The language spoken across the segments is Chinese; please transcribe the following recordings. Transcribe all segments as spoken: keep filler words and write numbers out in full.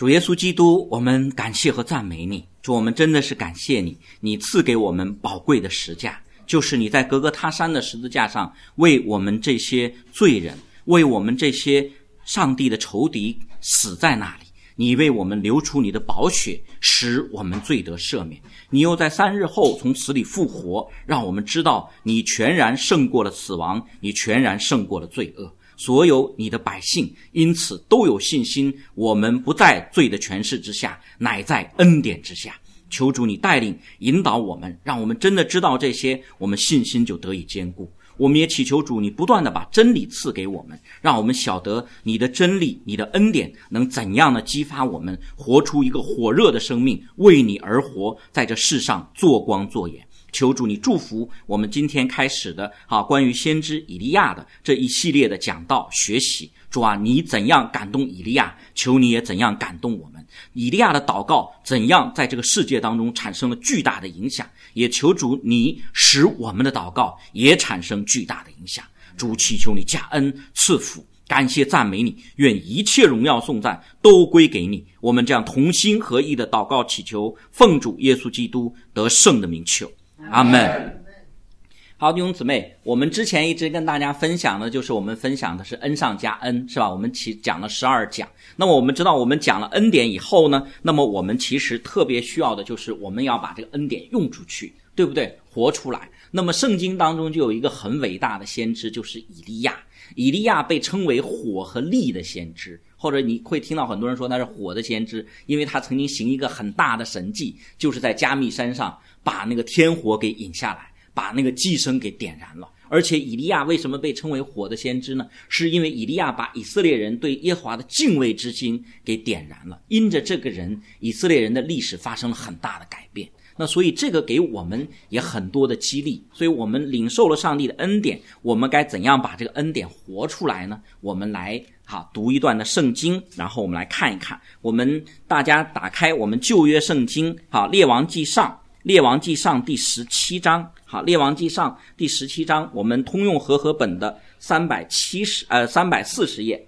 主耶稣基督，我们感谢和赞美你。主，我们真的是感谢你，你赐给我们宝贵的十架，就是你在革革他山的十字架上为我们这些罪人，为我们这些上帝的仇敌死在那里，你为我们流出你的宝血，使我们罪得赦免。你又在三日后从死里复活，让我们知道你全然胜过了死亡，你全然胜过了罪恶。所有你的百姓因此都有信心，我们不在罪的权势之下，乃在恩典之下。求主你带领引导我们，让我们真的知道这些，我们信心就得以坚固。我们也祈求主你不断的把真理赐给我们，让我们晓得你的真理，你的恩典能怎样的激发我们活出一个火热的生命，为你而活，在这世上做光做盐。求主你祝福我们今天开始的啊关于先知以利亚的这一系列的讲道学习。主啊，你怎样感动以利亚，求你也怎样感动我们。以利亚的祷告怎样在这个世界当中产生了巨大的影响，也求主你使我们的祷告也产生巨大的影响。主，祈求你加恩赐福，感谢赞美你，愿一切荣耀颂赞都归给你。我们这样同心合意的祷告祈求，奉主耶稣基督得胜的名求，阿们。好，弟兄姊妹，我们之前一直跟大家分享的就是我们分享的是恩上加恩，是吧？我们其讲了十二讲。那么我们知道我们讲了恩典以后呢，那么我们其实特别需要的就是我们要把这个恩典用出去，对不对？活出来。那么圣经当中就有一个很伟大的先知，就是以利亚。以利亚被称为火和力的先知，或者你会听到很多人说他是火的先知，因为他曾经行一个很大的神迹，就是在加密山上把那个天火给引下来，把那个祭牲给点燃了。而且以利亚为什么被称为火的先知呢？是因为以利亚把以色列人对耶和华的敬畏之心给点燃了，因着这个人，以色列人的历史发生了很大的改变。那所以这个给我们也很多的激励，所以我们领受了上帝的恩典，我们该怎样把这个恩典活出来呢？我们来好读一段的圣经，然后我们来看一看。我们大家打开我们旧约圣经，好，列王纪上列王纪上第十七章，好，列王纪上第十七章，我们通用和合本的三百七十呃三百四十页。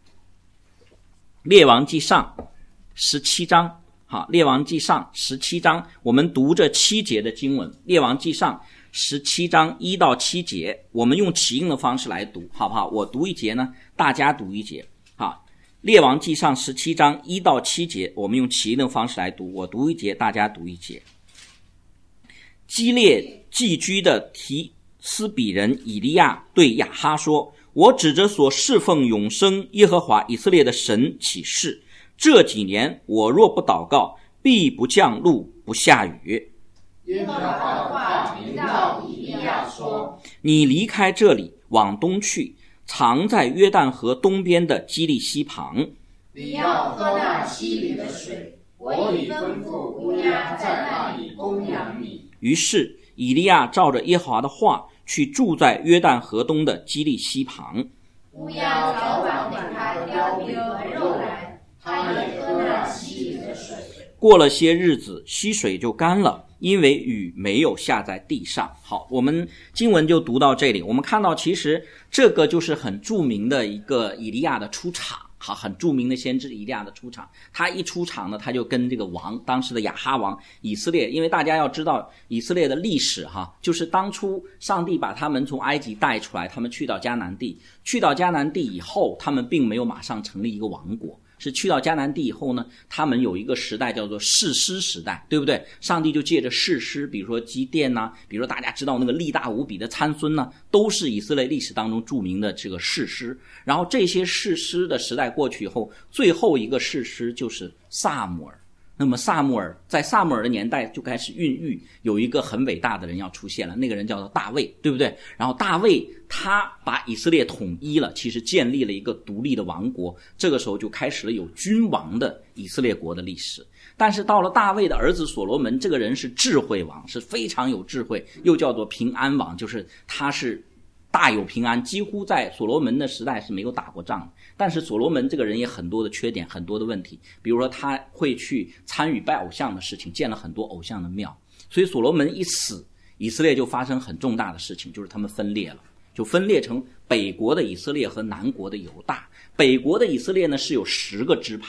列王纪上十七章，好，列王纪上十七章，我们读这七节的经文。列王纪上十七章一到七节，我们用起应的方式来读，好不好？我读一节呢，大家读一节。好，列王纪上十七章一到七节，我们用起应的方式来读，我读一节，大家读一节。基列寄居的提斯比人以利亚对亚哈说，我指着所侍奉永生耶和华以色列的神起誓，这几年我若不祷告，必不降露不下雨。 耶和华的话临到以利亚说， 你离开这里往东去，藏在约旦河东边的基利溪旁， 你要喝那溪里的水，我已吩咐乌鸦在那里供养你。 于是以利亚照着耶和华的话去住在约旦河东的基利溪旁。 乌鸦早晚给他叼饼和肉来，他也喝那溪里的水。 过了些日子，溪水就干了，因为雨没有下在地上。好，我们经文就读到这里。我们看到其实这个就是很著名的一个以利亚的出场，好，很著名的先知以利亚的出场。他一出场呢，他就跟这个王，当时的亚哈王以色列，因为大家要知道以色列的历史哈，就是当初上帝把他们从埃及带出来，他们去到迦南地，去到迦南地以后，他们并没有马上成立一个王国。是去到迦南地以后呢，他们有一个时代叫做士师时代，对不对？上帝就借着士师，比如说基甸呐、啊，比如说大家知道那个力大无比的参孙呢、啊，都是以色列历史当中著名的这个士师。然后这些士师的时代过去以后，最后一个士师就是撒母耳。那么撒母耳在撒母耳的年代就开始孕育，有一个很伟大的人要出现了，那个人叫做大卫，对不对？然后大卫他把以色列统一了，其实建立了一个独立的王国，这个时候就开始了有君王的以色列国的历史。但是到了大卫的儿子所罗门，这个人是智慧王，是非常有智慧，又叫做平安王，就是他是大有平安，几乎在所罗门的时代是没有打过仗的。但是所罗门这个人也很多的缺点，很多的问题，比如说他会去参与拜偶像的事情，建了很多偶像的庙。所以所罗门一死，以色列就发生很重大的事情，就是他们分裂了，就分裂成北国的以色列和南国的犹大。北国的以色列呢是有十个支派，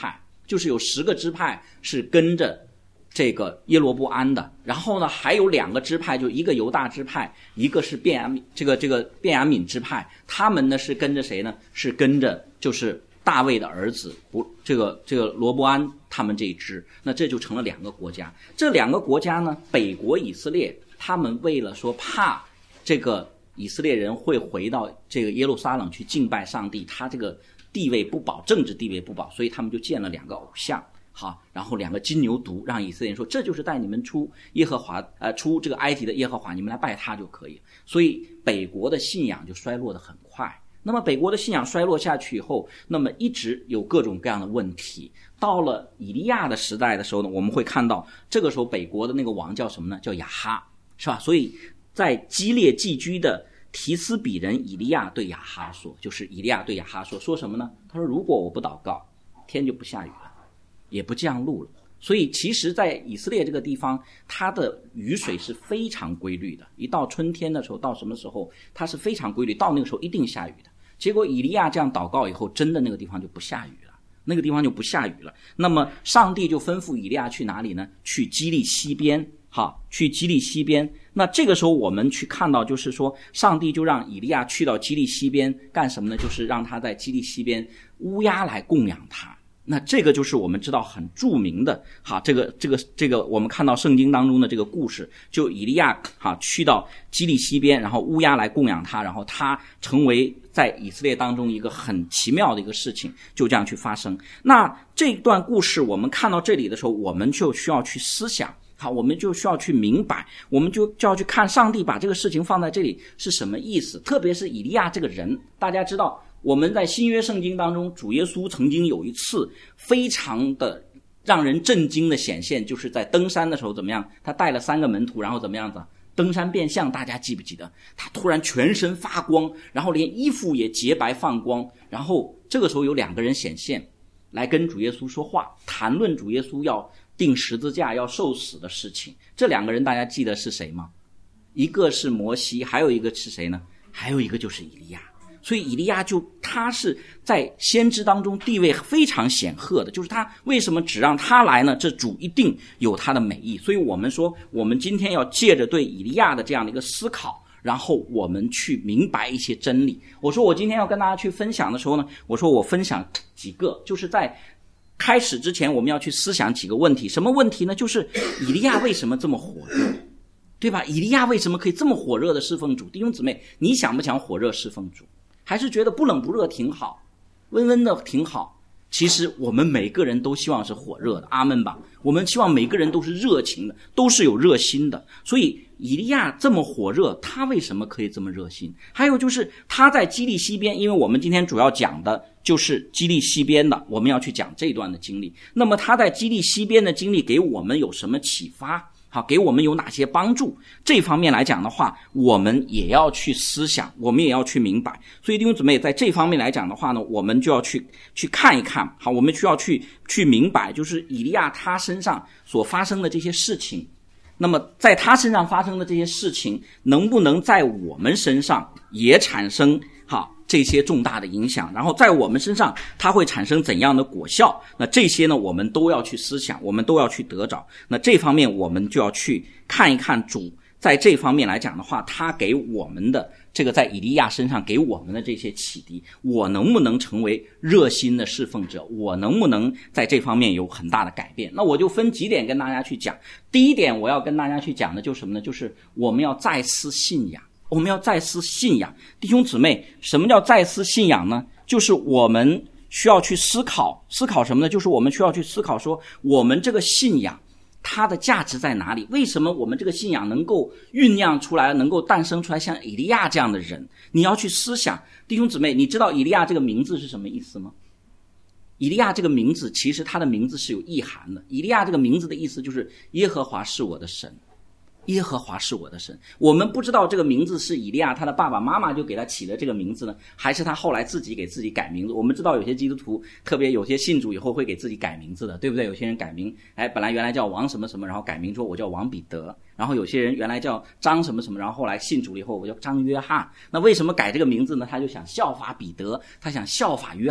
就是有十个支派是跟着这个耶罗波安的，然后呢还有两个支派，就一个犹大支派，一个是便雅悯这个这个便雅悯支派，他们呢是跟着谁呢？是跟着就是大卫的儿子不这个这个罗波安他们这一支，那这就成了两个国家。这两个国家呢，北国以色列，他们为了说怕这个以色列人会回到这个耶路撒冷去敬拜上帝，他这个地位不保，政治地位不保，所以他们就建了两个偶像。好，然后两个金牛犊，让以色列人说这就是带你们出耶和华呃出这个埃及的耶和华，你们来拜他就可以。所以北国的信仰就衰落得很快。那么北国的信仰衰落下去以后，那么一直有各种各样的问题。到了以利亚的时代的时候呢，我们会看到这个时候北国的那个王叫什么呢？叫亚哈，是吧？所以在基列寄居的提斯比人以利亚对亚哈说，就是以利亚对亚哈说，说什么呢？他说如果我不祷告，天就不下雨了，也不降露了。所以其实在以色列这个地方，它的雨水是非常规律的，一到春天的时候，到什么时候它是非常规律，到那个时候一定下雨的。结果以利亚这样祷告以后，真的那个地方就不下雨了，那个地方就不下雨了。那么上帝就吩咐以利亚去哪里呢？去基利西边，好，去基利西边。那这个时候我们去看到，就是说上帝就让以利亚去到基利西边干什么呢？就是让他在基利西边乌鸦来供养他。那这个就是我们知道很著名的哈，这个这个这个我们看到圣经当中的这个故事，就以利亚哈去到基利西边，然后乌鸦来供养他，然后他成为在以色列当中一个很奇妙的一个事情，就这样去发生。那这段故事我们看到这里的时候，我们就需要去思想，好，我们就需要去明白，我们就就要去看上帝把这个事情放在这里是什么意思。特别是以利亚这个人，大家知道我们在新约圣经当中，主耶稣曾经有一次非常的让人震惊的显现，就是在登山的时候怎么样，他带了三个门徒，然后怎么样子登山变相，大家记不记得？他突然全身发光，然后连衣服也洁白放光，然后这个时候有两个人显现来跟主耶稣说话，谈论主耶稣要钉十字架要受死的事情。这两个人大家记得是谁吗？一个是摩西，还有一个是谁呢？还有一个就是以利亚。所以以利亚就他是在先知当中地位非常显赫的，就是他为什么只让他来呢？这主一定有他的美意。所以我们说我们今天要借着对以利亚的这样的一个思考，然后我们去明白一些真理。我说我今天要跟大家去分享的时候呢，我说我分享几个，就是在开始之前我们要去思想几个问题。什么问题呢？就是以利亚为什么这么火热，对吧？以利亚为什么可以这么火热的侍奉主？弟兄姊妹，你想不想火热侍奉主？还是觉得不冷不热挺好，温温的挺好？其实我们每个人都希望是火热的，阿们吧。我们希望每个人都是热情的，都是有热心的。所以以利亚这么火热，他为什么可以这么热心？还有就是他在基利西边，因为我们今天主要讲的就是基利西边的，我们要去讲这段的经历。那么他在基利西边的经历给我们有什么启发？好，给我们有哪些帮助？这方面来讲的话，我们也要去思想，我们也要去明白。所以弟兄姊妹，在这方面来讲的话呢，我们就要去去看一看。好，我们需要去去明白，就是以利亚他身上所发生的这些事情，那么在他身上发生的这些事情，能不能在我们身上也产生好这些重大的影响，然后在我们身上它会产生怎样的果效？那这些呢，我们都要去思想，我们都要去得着。那这方面我们就要去看一看主在这方面来讲的话，他给我们的这个在以利亚身上给我们的这些启迪，我能不能成为热心的侍奉者？我能不能在这方面有很大的改变？那我就分几点跟大家去讲。第一点我要跟大家去讲的就是什么呢？就是我们要再思信仰。我们要再思信仰。弟兄姊妹，什么叫再思信仰呢？就是我们需要去思考，思考什么呢？就是我们需要去思考说，我们这个信仰它的价值在哪里？为什么我们这个信仰能够酝酿出来，能够诞生出来像以利亚这样的人？你要去思想。弟兄姊妹，你知道以利亚这个名字是什么意思吗？以利亚这个名字其实他的名字是有意涵的。以利亚这个名字的意思就是耶和华是我的神，耶和华是我的神。我们不知道这个名字是以利亚他的爸爸妈妈就给他起了这个名字呢，还是他后来自己给自己改名字。我们知道有些基督徒，特别有些信主以后会给自己改名字的，对不对？有些人改名，哎，本来原来叫王什么什么，然后改名说我叫王彼得。然后有些人原来叫张什么什么，然后后来信主了以后我叫张约翰。那为什么改这个名字呢？他就想效法彼得，他想效法约翰。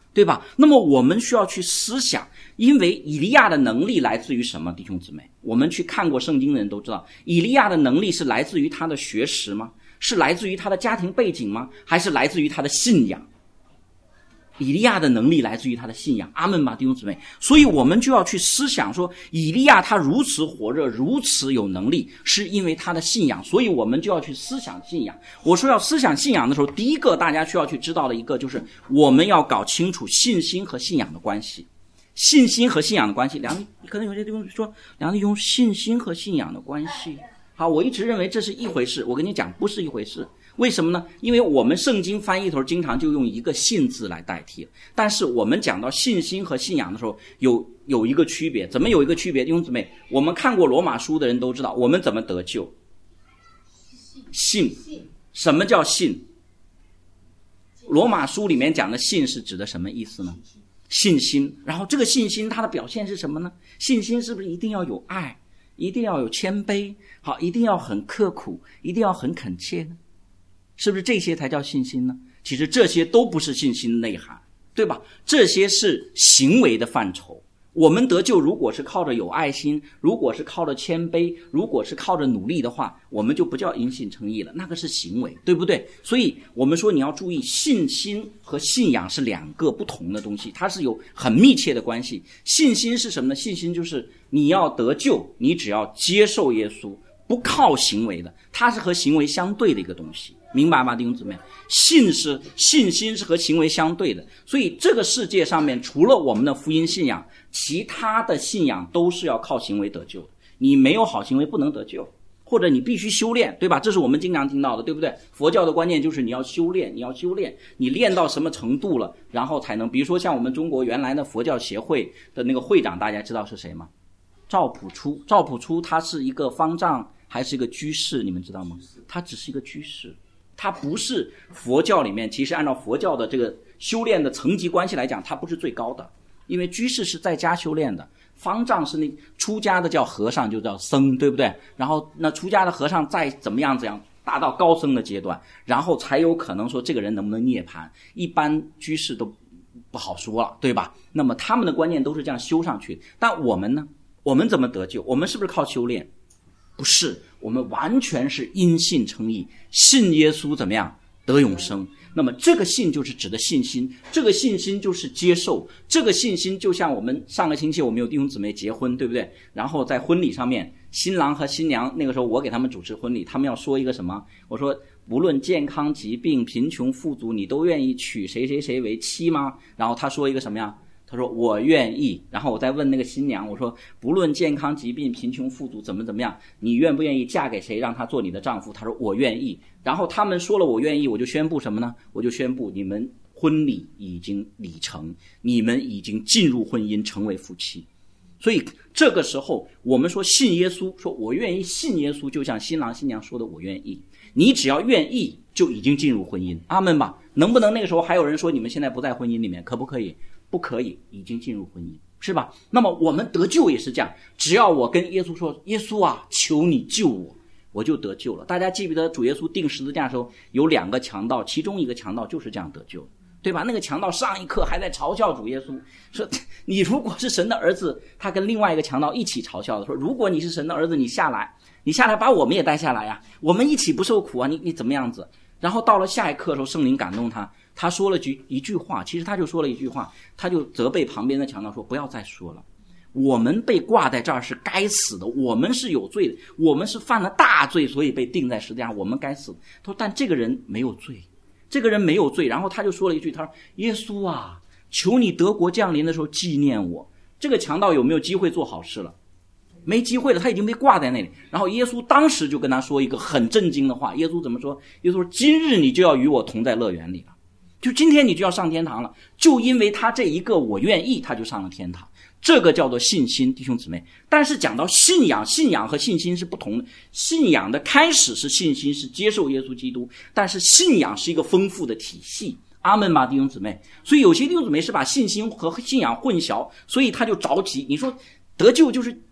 对吧？那么我们需要去思想，因为以利亚的能力来自于什么？弟兄姊妹，我们去看过圣经的人都知道，以利亚的能力是来自于他的学识吗？是来自于他的家庭背景吗？还是来自于他的信仰？以利亚的能力来自于他的信仰，阿们吧，弟兄姊妹。所以我们就要去思想说，以利亚他如此火热，如此有能力，是因为他的信仰。所以我们就要去思想信仰。我说要思想信仰的时候，第一个大家需要去知道的一个就是我们要搞清楚信心和信仰的关系。信心和信仰的关系，梁可能有些弟兄说，梁弟兄信心和信仰的关系，好，我一直认为这是一回事，我跟你讲不是一回事。为什么呢？因为我们圣经翻译头经常就用一个信字来代替，但是我们讲到信心和信仰的时候有有一个区别。怎么有一个区别？弟兄姊妹，我们看过罗马书的人都知道我们怎么得救。信，什么叫信？罗马书里面讲的信是指的什么意思呢？信心。然后这个信心它的表现是什么呢？信心是不是一定要有爱，一定要有谦卑，好，一定要很刻苦，一定要很恳切呢？是不是这些才叫信心呢？其实这些都不是信心的内涵，对吧？这些是行为的范畴。我们得救如果是靠着有爱心，如果是靠着谦卑，如果是靠着努力的话，我们就不叫因信称义了，那个是行为，对不对？所以我们说你要注意，信心和信仰是两个不同的东西，它是有很密切的关系。信心是什么呢？信心就是你要得救，你只要接受耶稣，不靠行为的，它是和行为相对的一个东西，明白吗，弟兄姊妹？信是信心是和行为相对的，所以这个世界上面除了我们的福音信仰，其他的信仰都是要靠行为得救的。你没有好行为不能得救，或者你必须修炼，对吧？这是我们经常听到的，对不对？佛教的观念就是你要修炼，你要修炼，你练到什么程度了，然后才能，比如说像我们中国原来的佛教协会的那个会长，大家知道是谁吗？赵朴初。赵朴初他是一个方丈还是一个居士，你们知道吗？他只是一个居士，他不是佛教里面，其实按照佛教的这个修炼的层级关系来讲，他不是最高的，因为居士是在家修炼的，方丈是那出家的叫和尚，就叫僧，对不对？然后那出家的和尚再怎么样怎样达到高僧的阶段，然后才有可能说这个人能不能涅槃，一般居士都不好说了，对吧？那么他们的观念都是这样修上去的。但我们呢？我们怎么得救？我们是不是靠修炼？不是，我们完全是因信称义，信耶稣怎么样得永生。那么这个信就是指的信心，这个信心就是接受，这个信心就像我们上个星期我们有弟兄姊妹结婚，对不对？然后在婚礼上面，新郎和新娘，那个时候我给他们主持婚礼，他们要说一个什么？我说不论健康疾病贫穷富足，你都愿意娶谁谁谁为妻吗？然后他说一个什么呀？他说我愿意。然后我再问那个新娘，我说不论健康疾病贫穷富足怎么怎么样，你愿不愿意嫁给谁让他做你的丈夫？他说我愿意。然后他们说了我愿意，我就宣布什么呢？我就宣布你们婚礼已经礼成，你们已经进入婚姻，成为夫妻。所以这个时候我们说信耶稣，说我愿意信耶稣，就像新郎新娘说的我愿意，你只要愿意就已经进入婚姻，阿们吧。能不能那个时候还有人说你们现在不在婚姻里面，可不可以？不可以，已经进入婚姻，是吧？那么我们得救也是这样，只要我跟耶稣说，耶稣啊，求你救我，我就得救了。大家记不记得主耶稣钉十字架的时候有两个强盗，其中一个强盗就是这样得救，对吧？那个强盗上一刻还在嘲笑主耶稣，说你如果是神的儿子，他跟另外一个强盗一起嘲笑的，说如果你是神的儿子，你下来，你下来把我们也带下来呀，我们一起不受苦啊，你你怎么样子？然后到了下一刻的时候，圣灵感动他，他说了句一句话，其实他就说了一句话，他就责备旁边的强盗说不要再说了，我们被挂在这儿是该死的，我们是有罪的，我们是犯了大罪，所以被钉在十字架，我们该死。他说但这个人没有罪，这个人没有罪。然后他就说了一句，他说耶稣啊，求你德国降临的时候纪念我。这个强盗有没有机会做好事了？没机会了，他已经被挂在那里。然后耶稣当时就跟他说一个很震惊的话，耶稣怎么说？耶稣说今日你就要与我同在乐园里了，就今天你就要上天堂了。就因为他这一个我愿意，他就上了天堂。这个叫做信心，弟兄姊妹。但是讲到信仰，信仰和信心是不同的。信仰的开始是信心，是接受耶稣基督，但是信仰是一个丰富的体系，阿们吧，弟兄姊妹。所以有些弟兄姊妹是把信心和信仰混淆，所以他就着急。你说得救就是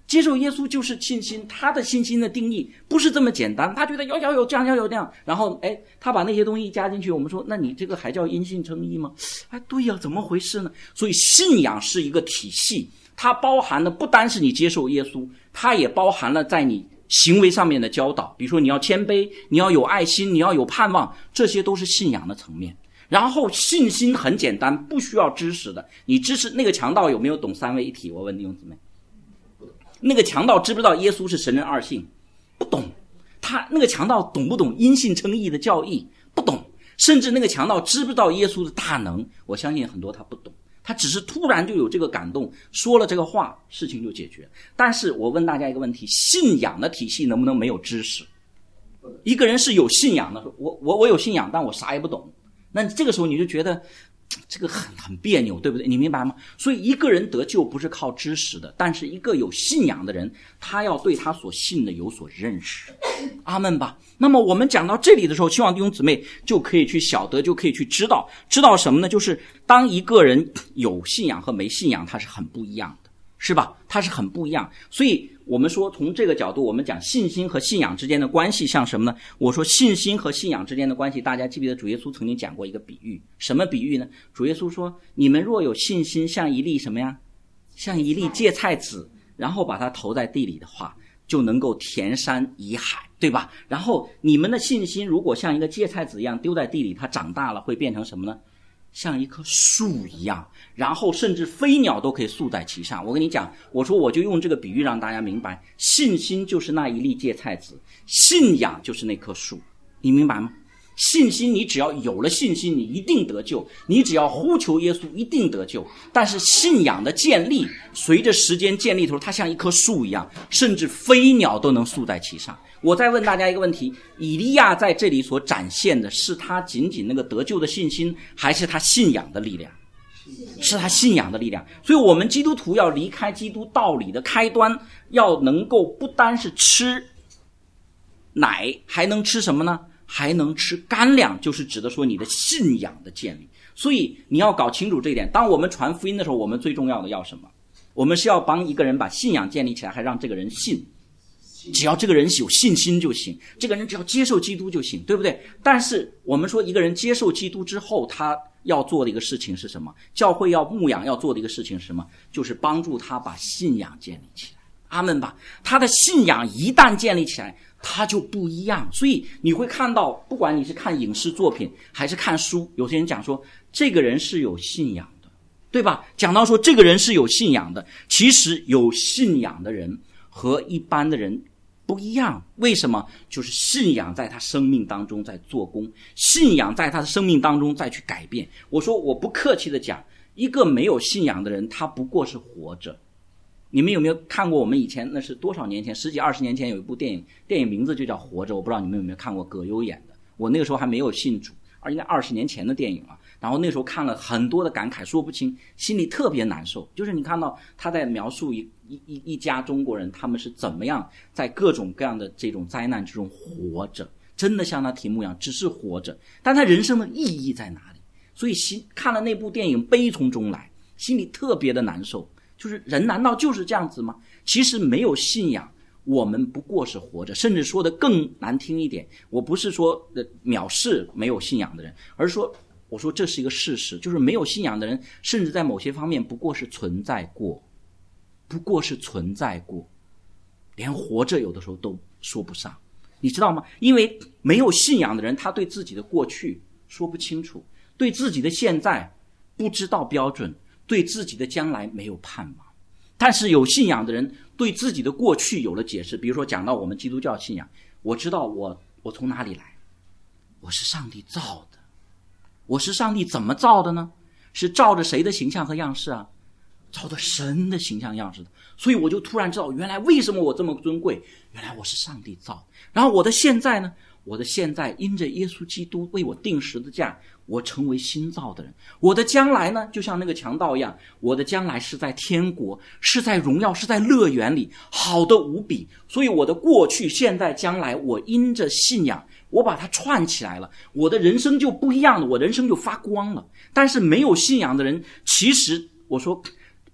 接受耶稣就是信心，他的信心的定义不是这么简单，他觉得要要有这样要有这样，然后哎，他把那些东西加进去，我们说那你这个还叫因信称义吗？哎，对呀，怎么回事呢？所以信仰是一个体系，它包含的不单是你接受耶稣，它也包含了在你行为上面的教导，比如说你要谦卑，你要有爱心，你要有盼望，这些都是信仰的层面。然后信心很简单，不需要知识的，你知识那个强盗有没有懂三位一体？我问弟兄姊妹，那个强盗知不知道耶稣是神人二性？不懂。他那个强盗懂不懂因信称义的教义？不懂。甚至那个强盗知不知道耶稣的大能？我相信很多他不懂，他只是突然就有这个感动，说了这个话，事情就解决。但是我问大家一个问题，信仰的体系能不能没有知识？一个人是有信仰的，我我我有信仰，但我啥也不懂，那这个时候你就觉得这个很很别扭，对不对？你明白吗？所以一个人得救不是靠知识的，但是一个有信仰的人，他要对他所信的有所认识。阿们吧。那么我们讲到这里的时候，希望弟兄姊妹就可以去晓得，就可以去知道，知道什么呢？就是当一个人有信仰和没信仰，他是很不一样的，是吧？他是很不一样。所以我们说从这个角度，我们讲信心和信仰之间的关系像什么呢？我说信心和信仰之间的关系，大家记不记得主耶稣曾经讲过一个比喻？什么比喻呢？主耶稣说，你们若有信心像一粒什么呀？像一粒芥菜籽，然后把它投在地里的话，就能够填山移海，对吧？然后你们的信心如果像一个芥菜籽一样丢在地里，它长大了会变成什么呢？像一棵树一样，然后甚至飞鸟都可以宿在其上。我跟你讲，我说我就用这个比喻让大家明白，信心就是那一粒芥菜籽，信仰就是那棵树，你明白吗？信心你只要有了信心，你一定得救，你只要呼求耶稣一定得救。但是信仰的建立随着时间建立的时候，它像一棵树一样，甚至飞鸟都能宿在其上。我再问大家一个问题，以利亚在这里所展现的是他仅仅那个得救的信心，还是他信仰的力量？是他信仰的力量。所以我们基督徒要离开基督道理的开端，要能够不单是吃奶，还能吃什么呢？还能吃干粮，就是指的说你的信仰的建立。所以你要搞清楚这一点，当我们传福音的时候，我们最重要的要什么？我们是要帮一个人把信仰建立起来，还让这个人信。只要这个人有信心就行，这个人只要接受基督就行，对不对？但是我们说一个人接受基督之后，他要做的一个事情是什么？教会要牧养要做的一个事情是什么？就是帮助他把信仰建立起来。阿们吧。他的信仰一旦建立起来，他就不一样。所以你会看到，不管你是看影视作品还是看书，有些人讲说这个人是有信仰的，对吧？讲到说这个人是有信仰的，其实有信仰的人和一般的人不一样。为什么？就是信仰在他生命当中在做工，信仰在他的生命当中在去改变。我说我不客气的讲，一个没有信仰的人，他不过是活着。你们有没有看过我们以前，那是多少年前，十几二十年前有一部电影，电影名字就叫《活着》，我不知道你们有没有看过，葛优演的。我那个时候还没有信主，而应该二十年前的电影了。然后那时候看了很多的感慨，说不清，心里特别难受。就是你看到他在描述一一一一家中国人，他们是怎么样在各种各样的这种灾难之中活着，真的像他题目一样，只是活着，但他人生的意义在哪里？所以心看了那部电影，悲从中来，心里特别的难受。就是人难道就是这样子吗？其实没有信仰，我们不过是活着。甚至说的更难听一点，我不是说藐视没有信仰的人，而是说我说这是一个事实，就是没有信仰的人甚至在某些方面不过是存在过，不过是存在过，连活着有的时候都说不上，你知道吗？因为没有信仰的人，他对自己的过去说不清楚，对自己的现在不知道标准，对自己的将来没有盼望。但是有信仰的人对自己的过去有了解释。比如说讲到我们基督教信仰，我知道我我从哪里来，我是上帝造的。我是上帝怎么造的呢？是照着谁的形象和样式啊？照着神的形象样式的。所以我就突然知道，原来为什么我这么尊贵，原来我是上帝造的。然后我的现在呢，我的现在因着耶稣基督为我定十字架，我成为新造的人。我的将来呢，就像那个强盗一样，我的将来是在天国，是在荣耀，是在乐园里，好的无比。所以我的过去现在将来，我因着信仰我把它串起来了，我的人生就不一样了，我人生就发光了。但是没有信仰的人，其实我说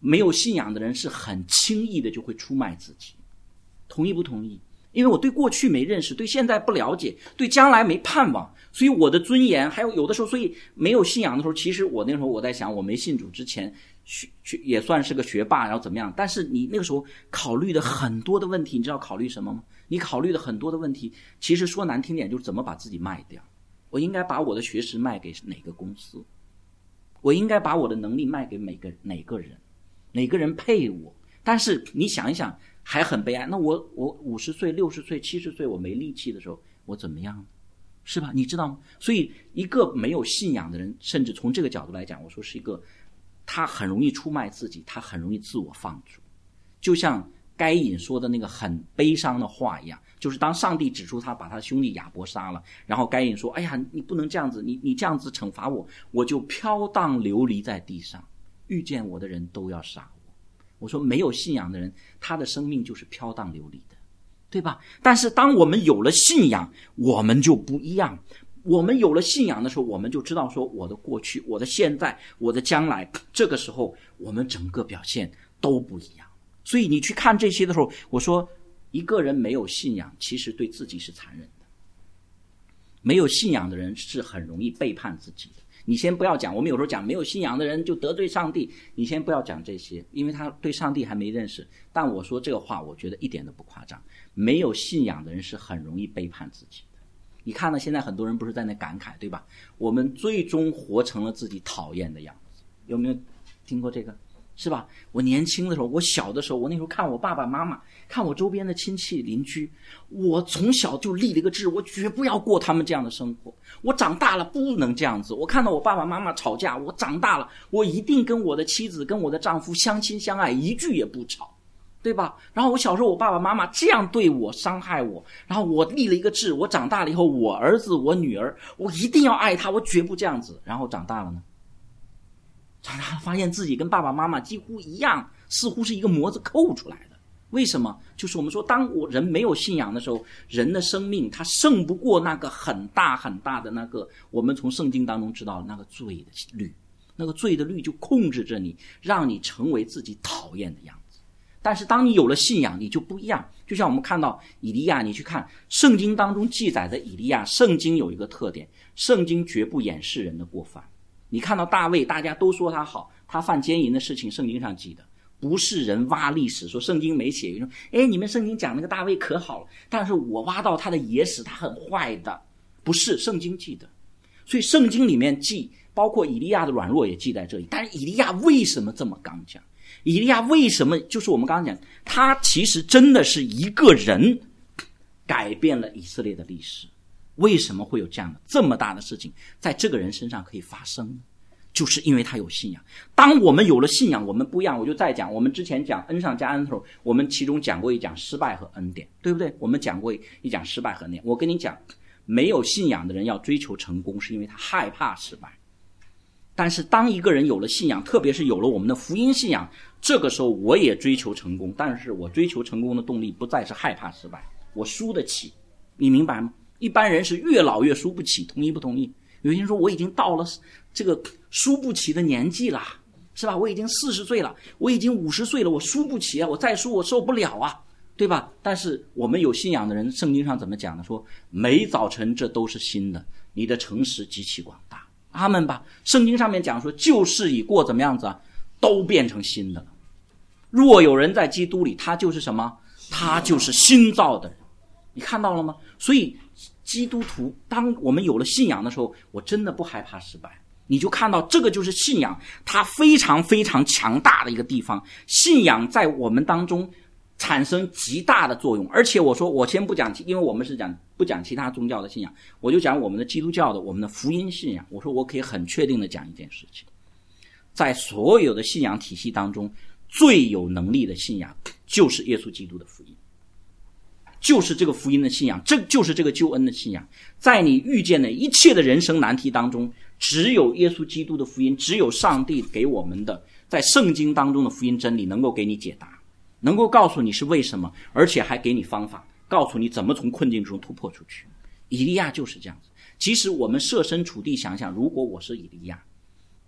没有信仰的人是很轻易的就会出卖自己，同意不同意？因为我对过去没认识，对现在不了解，对将来没盼望，所以我的尊严还有有的时候，所以没有信仰的时候，其实我那时候我在想，我没信主之前学学也算是个学霸，然后怎么样？但是你那个时候考虑的很多的问题，你知道考虑什么吗？你考虑的很多的问题，其实说难听点就是怎么把自己卖掉。我应该把我的学识卖给哪个公司？我应该把我的能力卖给每个哪个人？哪个人配我？但是你想一想，还很悲哀。那我我五十岁、六十岁、七十岁，我没力气的时候，我怎么样呢？是吧？你知道吗？所以一个没有信仰的人，甚至从这个角度来讲，我说是一个，他很容易出卖自己，他很容易自我放逐。就像该隐说的那个很悲伤的话一样，就是当上帝指出他把他的兄弟亚伯杀了，然后该隐说：“哎呀，你不能这样子，你你这样子惩罚我，我就飘荡流离在地上，遇见我的人都要杀我。”我说没有信仰的人，他的生命就是飘荡流离的，对吧？但是当我们有了信仰，我们就不一样。我们有了信仰的时候，我们就知道说我的过去、我的现在、我的将来，这个时候我们整个表现都不一样。所以你去看这些的时候，我说一个人没有信仰，其实对自己是残忍的。没有信仰的人是很容易背叛自己的。你先不要讲，我们有时候讲没有信仰的人就得罪上帝，你先不要讲这些，因为他对上帝还没认识。但我说这个话，我觉得一点都不夸张。没有信仰的人是很容易背叛自己的。你看呢，现在很多人不是在那感慨，对吧？我们最终活成了自己讨厌的样子，有没有听过这个？是吧？我年轻的时候，我小的时候，我那时候看我爸爸妈妈，看我周边的亲戚邻居，我从小就立了一个志，我绝不要过他们这样的生活。我长大了不能这样子。我看到我爸爸妈妈吵架，我长大了，我一定跟我的妻子跟我的丈夫相亲相爱，一句也不吵，对吧？然后我小时候我爸爸妈妈这样对我，伤害我，然后我立了一个志，我长大了以后，我儿子我女儿，我一定要爱他，我绝不这样子。然后长大了呢，长大了发现自己跟爸爸妈妈几乎一样，似乎是一个模子扣出来的。为什么？就是我们说当我人没有信仰的时候，人的生命他胜不过那个很大很大的那个我们从圣经当中知道的那个罪的律，那个罪的律就控制着你，让你成为自己讨厌的样子。但是当你有了信仰，你就不一样。就像我们看到以利亚，你去看圣经当中记载的以利亚，圣经有一个特点，圣经绝不掩饰人的过犯。你看到大卫，大家都说他好，他犯奸淫的事情圣经上记的，不是人挖历史说圣经没写，说哎，你们圣经讲那个大卫可好了，但是我挖到他的野史，他很坏的，不是圣经记的。所以圣经里面记，包括以利亚的软弱也记在这里。但是以利亚为什么这么刚强？以利亚为什么，就是我们刚刚讲，他其实真的是一个人改变了以色列的历史。为什么会有这样的这么大的事情在这个人身上可以发生呢？就是因为他有信仰。当我们有了信仰，我们不一样。我就再讲，我们之前讲恩上加恩的时候，我们其中讲过一讲失败和恩典，对不对？我们讲过一讲失败和恩典。我跟你讲，没有信仰的人要追求成功，是因为他害怕失败。但是当一个人有了信仰，特别是有了我们的福音信仰，这个时候我也追求成功，但是我追求成功的动力不再是害怕失败，我输得起。你明白吗？一般人是越老越输不起，同意不同意？有些人说我已经到了这个输不起的年纪了，是吧？我已经四十岁了，我已经五十岁了，我输不起啊，我再输我受不了啊，对吧？但是我们有信仰的人，圣经上怎么讲的？说每早晨这都是新的，你的诚实极其广大。阿们吧。圣经上面讲说旧事已过，怎么样子啊？都变成新的了。若有人在基督里，他就是什么？他就是新造的人。你看到了吗？所以基督徒当我们有了信仰的时候，我真的不害怕失败。你就看到这个就是信仰它非常非常强大的一个地方。信仰在我们当中产生极大的作用。而且我说我先不讲，因为我们是讲不讲其他宗教的信仰，我就讲我们的基督教的我们的福音信仰。我说我可以很确定的讲一件事情，在所有的信仰体系当中，最有能力的信仰就是耶稣基督的福音，就是这个福音的信仰，这就是这个救恩的信仰。在你遇见的一切的人生难题当中，只有耶稣基督的福音，只有上帝给我们的在圣经当中的福音真理能够给你解答，能够告诉你是为什么，而且还给你方法，告诉你怎么从困境中突破出去。以利亚就是这样子。其实我们设身处地想想，如果我是以利亚，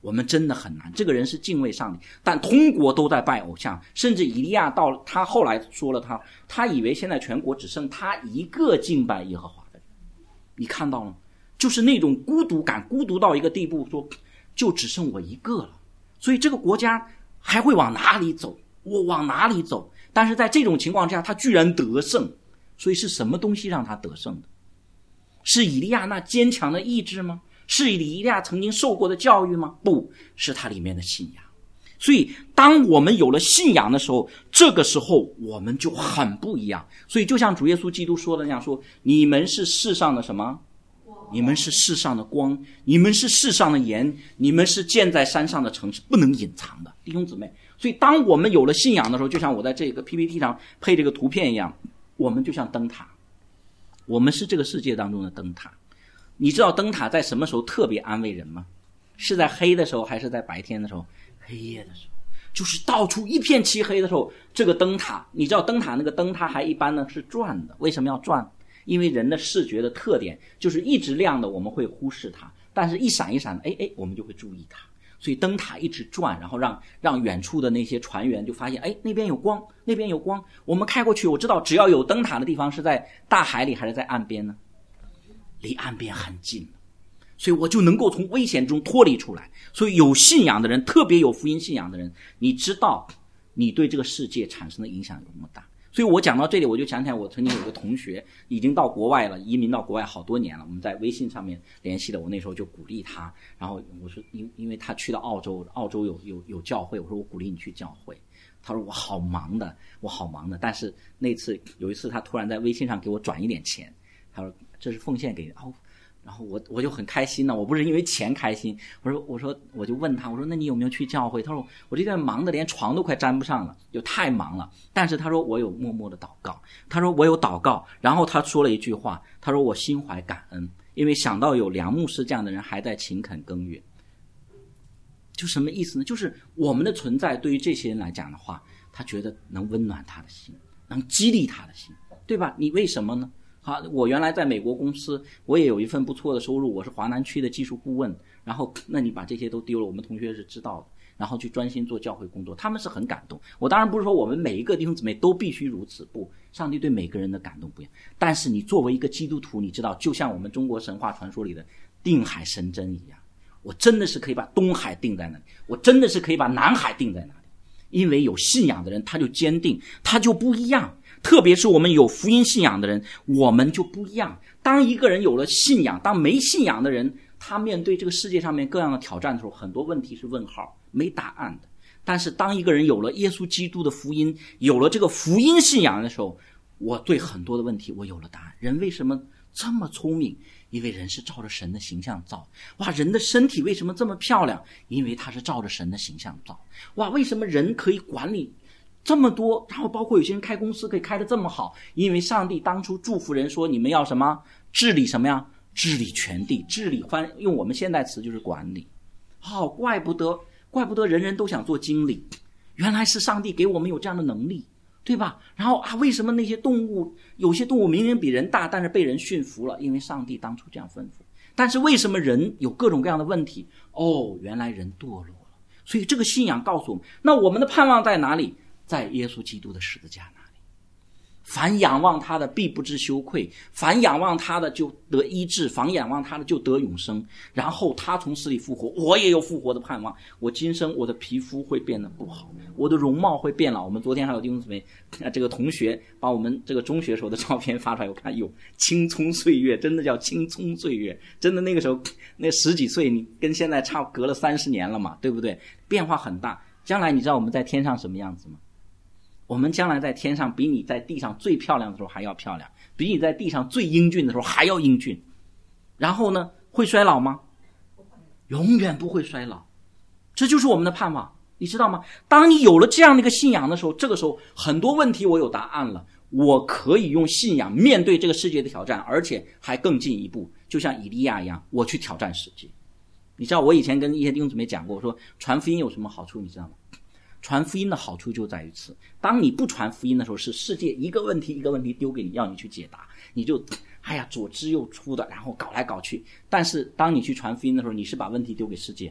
我们真的很难。这个人是敬畏上帝，但通国都在拜偶像，甚至以利亚到他后来说了他，他以为现在全国只剩他一个敬拜耶和华的人。你看到了吗？就是那种孤独感，孤独到一个地步，说就只剩我一个了。所以这个国家还会往哪里走？我往哪里走？但是在这种情况之下，他居然得胜。所以是什么东西让他得胜的？是以利亚那坚强的意志吗？是以利亚曾经受过的教育吗？不是，他里面的信仰。所以当我们有了信仰的时候，这个时候我们就很不一样。所以就像主耶稣基督说的那样，说你们是世上的什么？你们是世上的光，你们是世上的盐，你们是建在山上的城市，不能隐藏的。弟兄姊妹，所以当我们有了信仰的时候，就像我在这个 P P T 上配这个图片一样，我们就像灯塔，我们是这个世界当中的灯塔。你知道灯塔在什么时候特别安慰人吗？是在黑的时候还是在白天的时候？黑夜的时候，就是到处一片漆黑的时候，这个灯塔，你知道灯塔那个灯它还一般呢是转的。为什么要转？因为人的视觉的特点就是一直亮的我们会忽视它，但是一闪一闪的，哎哎，我们就会注意它。所以灯塔一直转，然后让让远处的那些船员就发现，哎，那边有光，那边有光。我们开过去，我知道只要有灯塔的地方是在大海里还是在岸边呢？离岸边很近，所以我就能够从危险中脱离出来。所以有信仰的人，特别有福音信仰的人，你知道你对这个世界产生的影响有多么大。所以我讲到这里，我就想起来我曾经有个同学已经到国外了，移民到国外好多年了，我们在微信上面联系的，我那时候就鼓励他，然后我说因因为他去到澳洲，澳洲有有有教会，我说我鼓励你去教会。他说我好忙的，我好忙的。但是那次有一次他突然在微信上给我转一点钱，他说这是奉献给哦，然后我我就很开心呢。我不是因为钱开心，我说我说我就问他，我说那你有没有去教会？他说我这段忙的连床都快沾不上了，就太忙了。但是他说我有默默的祷告，他说我有祷告。然后他说了一句话，他说我心怀感恩，因为想到有梁牧师这样的人还在勤恳耕耘。就什么意思呢？就是我们的存在对于这些人来讲的话，他觉得能温暖他的心，能激励他的心，对吧？你为什么呢？好，我原来在美国公司，我也有一份不错的收入，我是华南区的技术顾问。然后，那你把这些都丢了，我们同学是知道的，然后去专心做教会工作，他们是很感动。我当然不是说我们每一个弟兄姊妹都必须如此，不，上帝对每个人的感动不一样。但是你作为一个基督徒，你知道，就像我们中国神话传说里的定海神针一样，我真的是可以把东海定在那里，我真的是可以把南海定在那里。因为有信仰的人，他就坚定，他就不一样。特别是我们有福音信仰的人，我们就不一样。当一个人有了信仰，当没信仰的人，他面对这个世界上面各样的挑战的时候，很多问题是问号，没答案的。但是当一个人有了耶稣基督的福音，有了这个福音信仰的时候，我对很多的问题我有了答案。人为什么这么聪明？因为人是照着神的形象造。哇，人的身体为什么这么漂亮？因为他是照着神的形象造。哇，为什么人可以管理这么多，然后包括有些人开公司可以开得这么好？因为上帝当初祝福人说，你们要什么？治理什么呀？治理全地，治理翻用我们现代词就是管理。好、哦，怪不得怪不得人人都想做经理，原来是上帝给我们有这样的能力，对吧？然后啊，为什么那些动物，有些动物明明比人大，但是被人驯服了？因为上帝当初这样吩咐。但是为什么人有各种各样的问题？哦，原来人堕落了。所以这个信仰告诉我们，那我们的盼望在哪里？在耶稣基督的十字架那里。凡仰望他的必不知羞愧，凡仰望他的就得医治，凡仰望他的就得永生。然后他从死里复活，我也有复活的盼望。我今生我的皮肤会变得不好，我的容貌会变老。我们昨天还有弟兄姊妹，这个同学把我们这个中学时候的照片发出来，我看有青葱岁月，真的叫青葱岁月，真的那个时候那十几岁，你跟现在差隔了三十年了嘛，对不对？变化很大。将来你知道我们在天上什么样子吗？我们将来在天上比你在地上最漂亮的时候还要漂亮，比你在地上最英俊的时候还要英俊。然后呢，会衰老吗？永远不会衰老。这就是我们的盼望，你知道吗？当你有了这样的一个信仰的时候，这个时候很多问题我有答案了，我可以用信仰面对这个世界的挑战，而且还更进一步，就像以利亚一样，我去挑战世界。你知道我以前跟一些弟兄姊妹讲过，我说传福音有什么好处你知道吗？传福音的好处就在于此，当你不传福音的时候，是世界一个问题一个问题丢给你，要你去解答，你就哎呀左支右出的，然后搞来搞去。但是当你去传福音的时候，你是把问题丢给世界，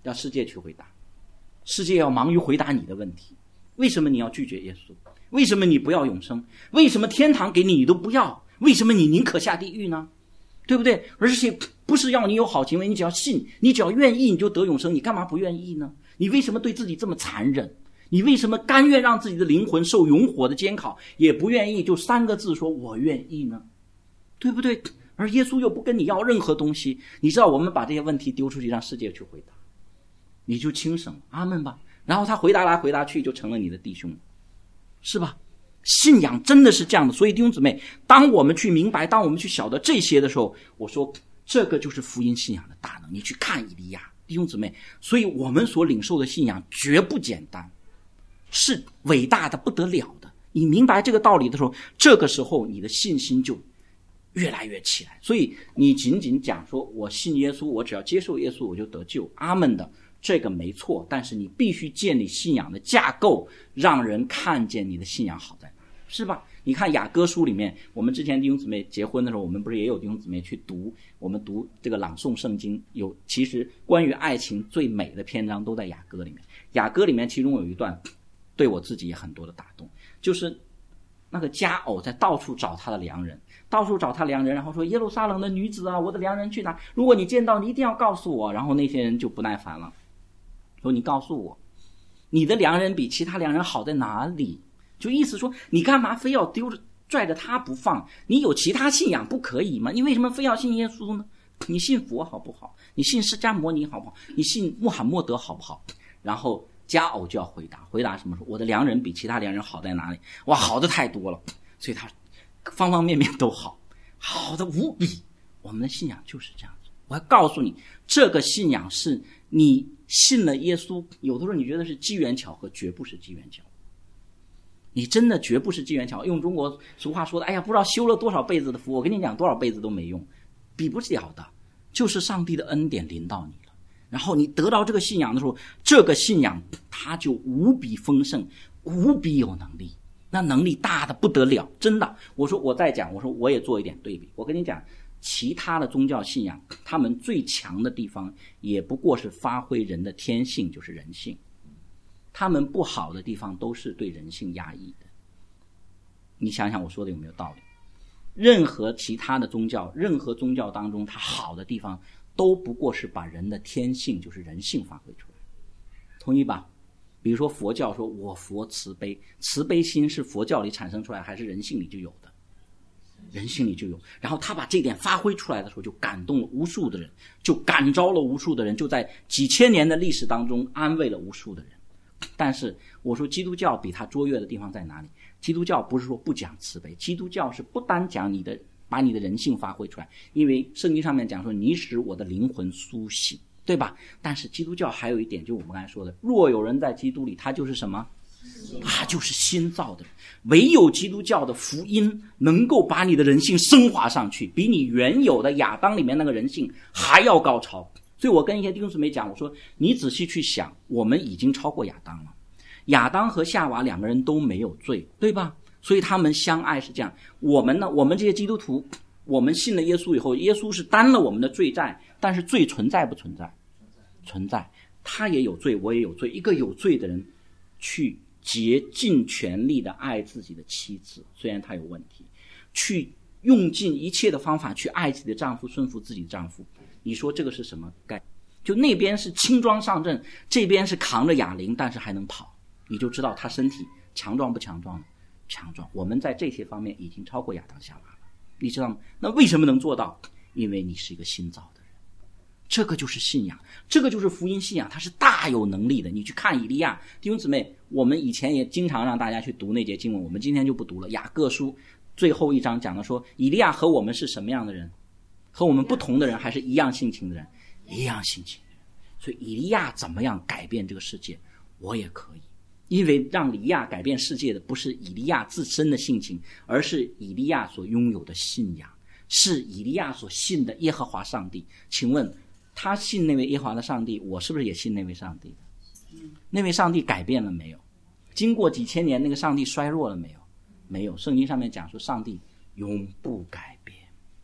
要世界去回答，世界要忙于回答你的问题。为什么你要拒绝耶稣？为什么你不要永生？为什么天堂给你你都不要？为什么你宁可下地狱呢？对不对？而且不是要你有好行为，你只要信，你只要愿意你就得永生，你干嘛不愿意呢？你为什么对自己这么残忍？你为什么甘愿让自己的灵魂受永火的监考，也不愿意就三个字说我愿意呢？对不对？而耶稣又不跟你要任何东西，你知道我们把这些问题丢出去让世界去回答，你就轻省阿们吧。然后他回答来回答去就成了你的弟兄，是吧？信仰真的是这样的。所以弟兄姊妹，当我们去明白，当我们去晓得这些的时候，我说这个就是福音信仰的大能。你去看以利亚，弟兄姊妹，所以我们所领受的信仰绝不简单，是伟大的不得了的。你明白这个道理的时候，这个时候你的信心就越来越起来。所以你仅仅讲说我信耶稣，我只要接受耶稣我就得救，阿们的，这个没错。但是你必须建立信仰的架构，让人看见你的信仰好在哪，是吧？你看雅歌书里面，我们之前弟兄姊妹结婚的时候，我们不是也有弟兄姊妹去读，我们读这个朗诵圣经，有其实关于爱情最美的篇章都在雅歌里面。雅歌里面其中有一段对我自己也很多的打动，就是那个佳偶在到处找他的良人，到处找他良人，然后说耶路撒冷的女子啊，我的良人去哪？如果你见到，你一定要告诉我。然后那些人就不耐烦了，说你告诉我，你的良人比其他良人好在哪里？就意思说你干嘛非要丢着拽着他不放？你有其他信仰不可以吗？你为什么非要信耶稣呢？你信佛好不好？你信释迦牟尼好不好？你信穆罕默德好不好？然后佳偶就要回答，回答什么？说我的良人比其他良人好在哪里？哇，好的太多了，所以他方方面面都好，好的无比。我们的信仰就是这样子。我要告诉你，这个信仰是你信了耶稣，有的时候你觉得是机缘巧合，绝不是机缘巧合。你真的绝不是机缘巧合。用中国俗话说的，哎呀，不知道修了多少辈子的福，我跟你讲，多少辈子都没用，比不了的，就是上帝的恩典临到你了。然后你得到这个信仰的时候，这个信仰它就无比丰盛，无比有能力，那能力大的不得了，真的。我说我再讲，我说我也做一点对比。我跟你讲，其他的宗教信仰，他们最强的地方也不过是发挥人的天性，就是人性。他们不好的地方都是对人性压抑的。你想想我说的有没有道理？任何其他的宗教，任何宗教当中它好的地方都不过是把人的天性，就是人性发挥出来，同意吧？比如说佛教说我佛慈悲，慈悲心是佛教里产生出来还是人性里就有的？人性里就有。然后他把这点发挥出来的时候，就感动了无数的人，就感召了无数的人，就在几千年的历史当中安慰了无数的人。但是我说基督教比他卓越的地方在哪里？基督教不是说不讲慈悲，基督教是不单讲你的，把你的人性发挥出来，因为圣经上面讲说你使我的灵魂苏醒，对吧？但是基督教还有一点，就我们刚才说的，若有人在基督里，他就是什么？他就是新造的人。唯有基督教的福音能够把你的人性升华上去，比你原有的亚当里面那个人性还要高超。所以我跟一些弟兄姊妹讲，我说你仔细去想，我们已经超过亚当了。亚当和夏娃两个人都没有罪，对吧？所以他们相爱是这样。我们呢，我们这些基督徒，我们信了耶稣以后，耶稣是担了我们的罪债，但是罪存在不存在？存在。他也有罪，我也有罪。一个有罪的人去竭尽全力的爱自己的妻子，虽然他有问题，去用尽一切的方法去爱自己的丈夫，顺服自己的丈夫。你说这个是什么概？就那边是轻装上阵，这边是扛着哑铃，但是还能跑，你就知道他身体强壮不强壮呢？强壮。我们在这些方面已经超过亚当夏娃了，你知道吗？那为什么能做到？因为你是一个新造的人。这个就是信仰，这个就是福音信仰，它是大有能力的。你去看以利亚，弟兄姊妹，我们以前也经常让大家去读那节经文，我们今天就不读了。雅各书最后一章讲的说，以利亚和我们是什么样的人？和我们不同的人，还是一样性情的人？一样性情的人。所以以利亚怎么样改变这个世界，我也可以。因为让以利亚改变世界的不是以利亚自身的性情，而是以利亚所拥有的信仰，是以利亚所信的耶和华上帝。请问他信那位耶和华的上帝，我是不是也信那位上帝的？那位上帝改变了没有？经过几千年，那个上帝衰弱了没有？没有。圣经上面讲说上帝永不改变。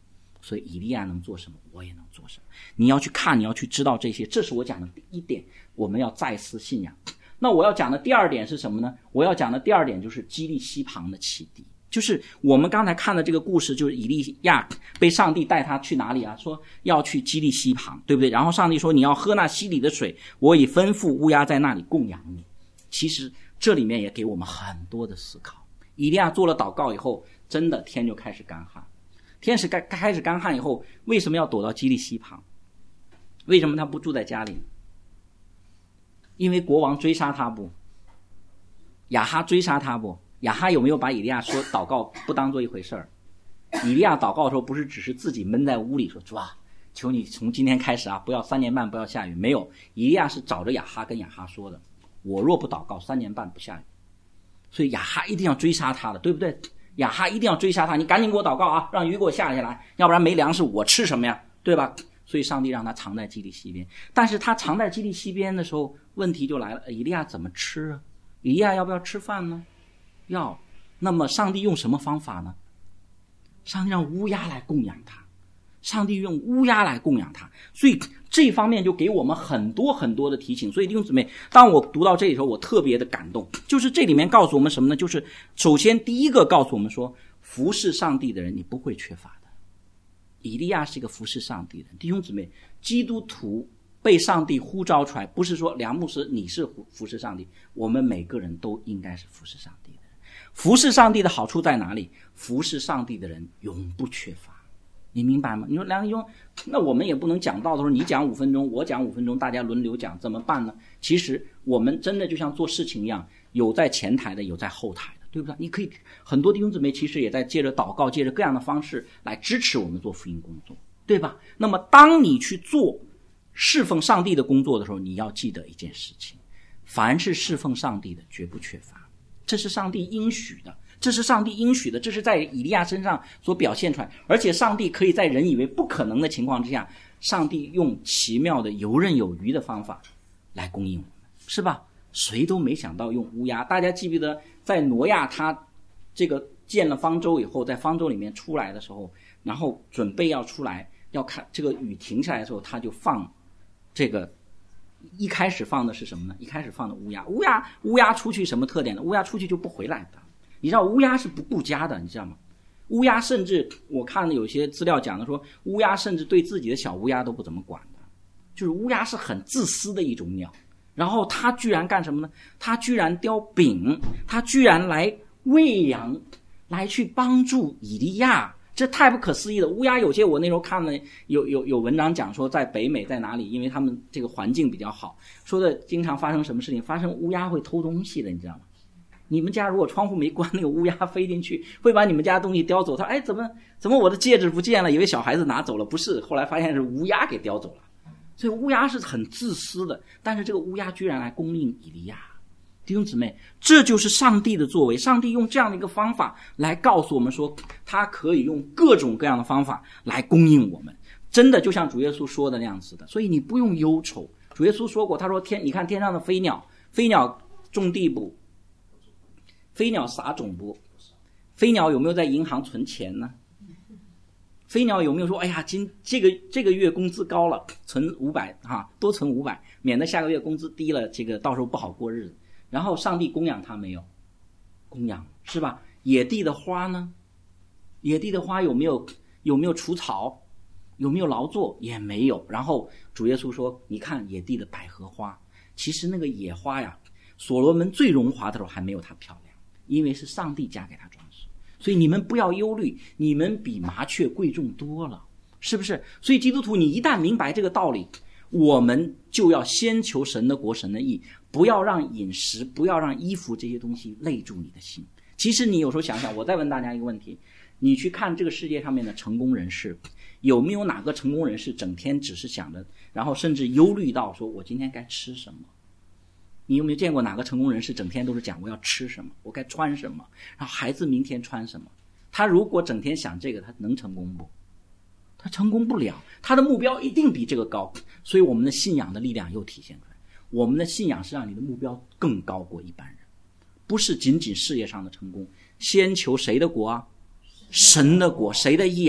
所以以利亚能做什么，我也能做什么。你要去看，你要去知道这些，这是我讲的第一点，我们要再思信仰。那我要讲的第二点是什么呢？我要讲的第二点就是基利西旁的启迪。就是我们刚才看的这个故事，就是以利亚被上帝带他去哪里啊？说要去基利西旁，对不对？然后上帝说你要喝那溪里的水，我已吩咐乌鸦在那里供养你。其实这里面也给我们很多的思考。以利亚做了祷告以后，真的天就开始干旱。天使开始干旱以后，为什么要躲到基利西旁？为什么他不住在家里？因为国王追杀他不？亚哈追杀他不？亚哈有没有把以利亚说祷告不当做一回事儿？以利亚祷告的时候不是只是自己闷在屋里说主啊，求你从今天开始啊，不要三年半不要下雨。没有，以利亚是找着亚哈跟亚哈说的，我若不祷告三年半不下雨。所以亚哈一定要追杀他的，对不对？亚哈一定要追杀他，你赶紧给我祷告啊，让雨给我下下来，要不然没粮食我吃什么呀，对吧？所以上帝让他藏在基利西边。但是他藏在基利西边的时候，问题就来了，以利亚怎么吃啊？以利亚要不要吃饭呢？要。那么上帝用什么方法呢？上帝让乌鸦来供养他，上帝用乌鸦来供养他。所以这方面就给我们很多很多的提醒。所以弟兄姊妹，当我读到这里的时候，我特别的感动。就是这里面告诉我们什么呢？就是首先第一个告诉我们说，服侍上帝的人你不会缺乏的。以利亚是一个服侍上帝的人。弟兄姊妹，基督徒被上帝呼召出来，不是说梁牧师你是服侍上帝，我们每个人都应该是服侍上帝的人。服侍上帝的好处在哪里？服侍上帝的人永不缺乏。你明白吗？你说梁弟兄，那我们也不能讲道的时候你讲五分钟我讲五分钟，大家轮流讲，怎么办呢？其实我们真的就像做事情一样，有在前台的，有在后台的，对不对？你可以很多弟兄姊妹其实也在借着祷告，借着各样的方式来支持我们做福音工作，对吧？那么当你去做侍奉上帝的工作的时候，你要记得一件事情，凡是侍奉上帝的绝不缺乏，这是上帝应许的，这是上帝应许的，这是在以利亚身上所表现出来。而且上帝可以在人以为不可能的情况之下，上帝用奇妙的游刃有余的方法来供应我们，是吧？谁都没想到用乌鸦。大家记不记得在挪亚他这个建了方舟以后，在方舟里面出来的时候，然后准备要出来，要看这个雨停下来的时候，他就放这个，一开始放的是什么呢？一开始放的乌鸦。乌鸦乌鸦出去什么特点呢？乌鸦出去就不回来的。你知道乌鸦是不顾家的，你知道吗？乌鸦甚至我看有些资料讲的说，乌鸦甚至对自己的小乌鸦都不怎么管的，就是乌鸦是很自私的一种鸟。然后它居然干什么呢？它居然叼饼，它居然来喂养，来去帮助以利亚，这太不可思议了。乌鸦有些我那时候看了有有有文章讲说，在北美在哪里，因为他们这个环境比较好，说的经常发生什么事情，发生乌鸦会偷东西的，你知道吗？你们家如果窗户没关，那个乌鸦飞进去会把你们家的东西叼走。他哎，怎么怎么我的戒指不见了？以为小孩子拿走了，不是，后来发现是乌鸦给叼走了。所以乌鸦是很自私的，但是这个乌鸦居然来供应以利亚。弟兄姊妹，这就是上帝的作为。上帝用这样的一个方法来告诉我们说，他可以用各种各样的方法来供应我们，真的就像主耶稣说的那样子的。所以你不用忧愁。主耶稣说过，他说天，你看天上的飞鸟，飞鸟种地不？飞鸟撒种不？飞鸟有没有在银行存钱呢？飞鸟有没有说，哎呀，今这个这个月工资高了，存五百哈，多存五百，免得下个月工资低了，这个到时候不好过日子。然后上帝供养它没有？供养，是吧？野地的花呢？野地的花有没有有没有除草？有没有劳作？也没有。然后主耶稣说，你看野地的百合花，其实那个野花呀，所罗门最荣华的时候还没有它漂亮，因为是上帝加给它装饰。所以你们不要忧虑，你们比麻雀贵重多了，是不是？所以基督徒，你一旦明白这个道理，我们就要先求神的国神的义，不要让饮食，不要让衣服这些东西累住你的心。其实你有时候想想，我再问大家一个问题，你去看这个世界上面的成功人士，有没有哪个成功人士整天只是想着，然后甚至忧虑到说我今天该吃什么？你有没有见过哪个成功人士整天都是讲我要吃什么，我该穿什么，然后孩子明天穿什么？他如果整天想这个，他能成功不？他成功不了，他的目标一定比这个高。所以我们的信仰的力量又体现出来，我们的信仰是让你的目标更高过一般人，不是仅仅事业上的成功。先求谁的国啊？神的国。谁的义啊？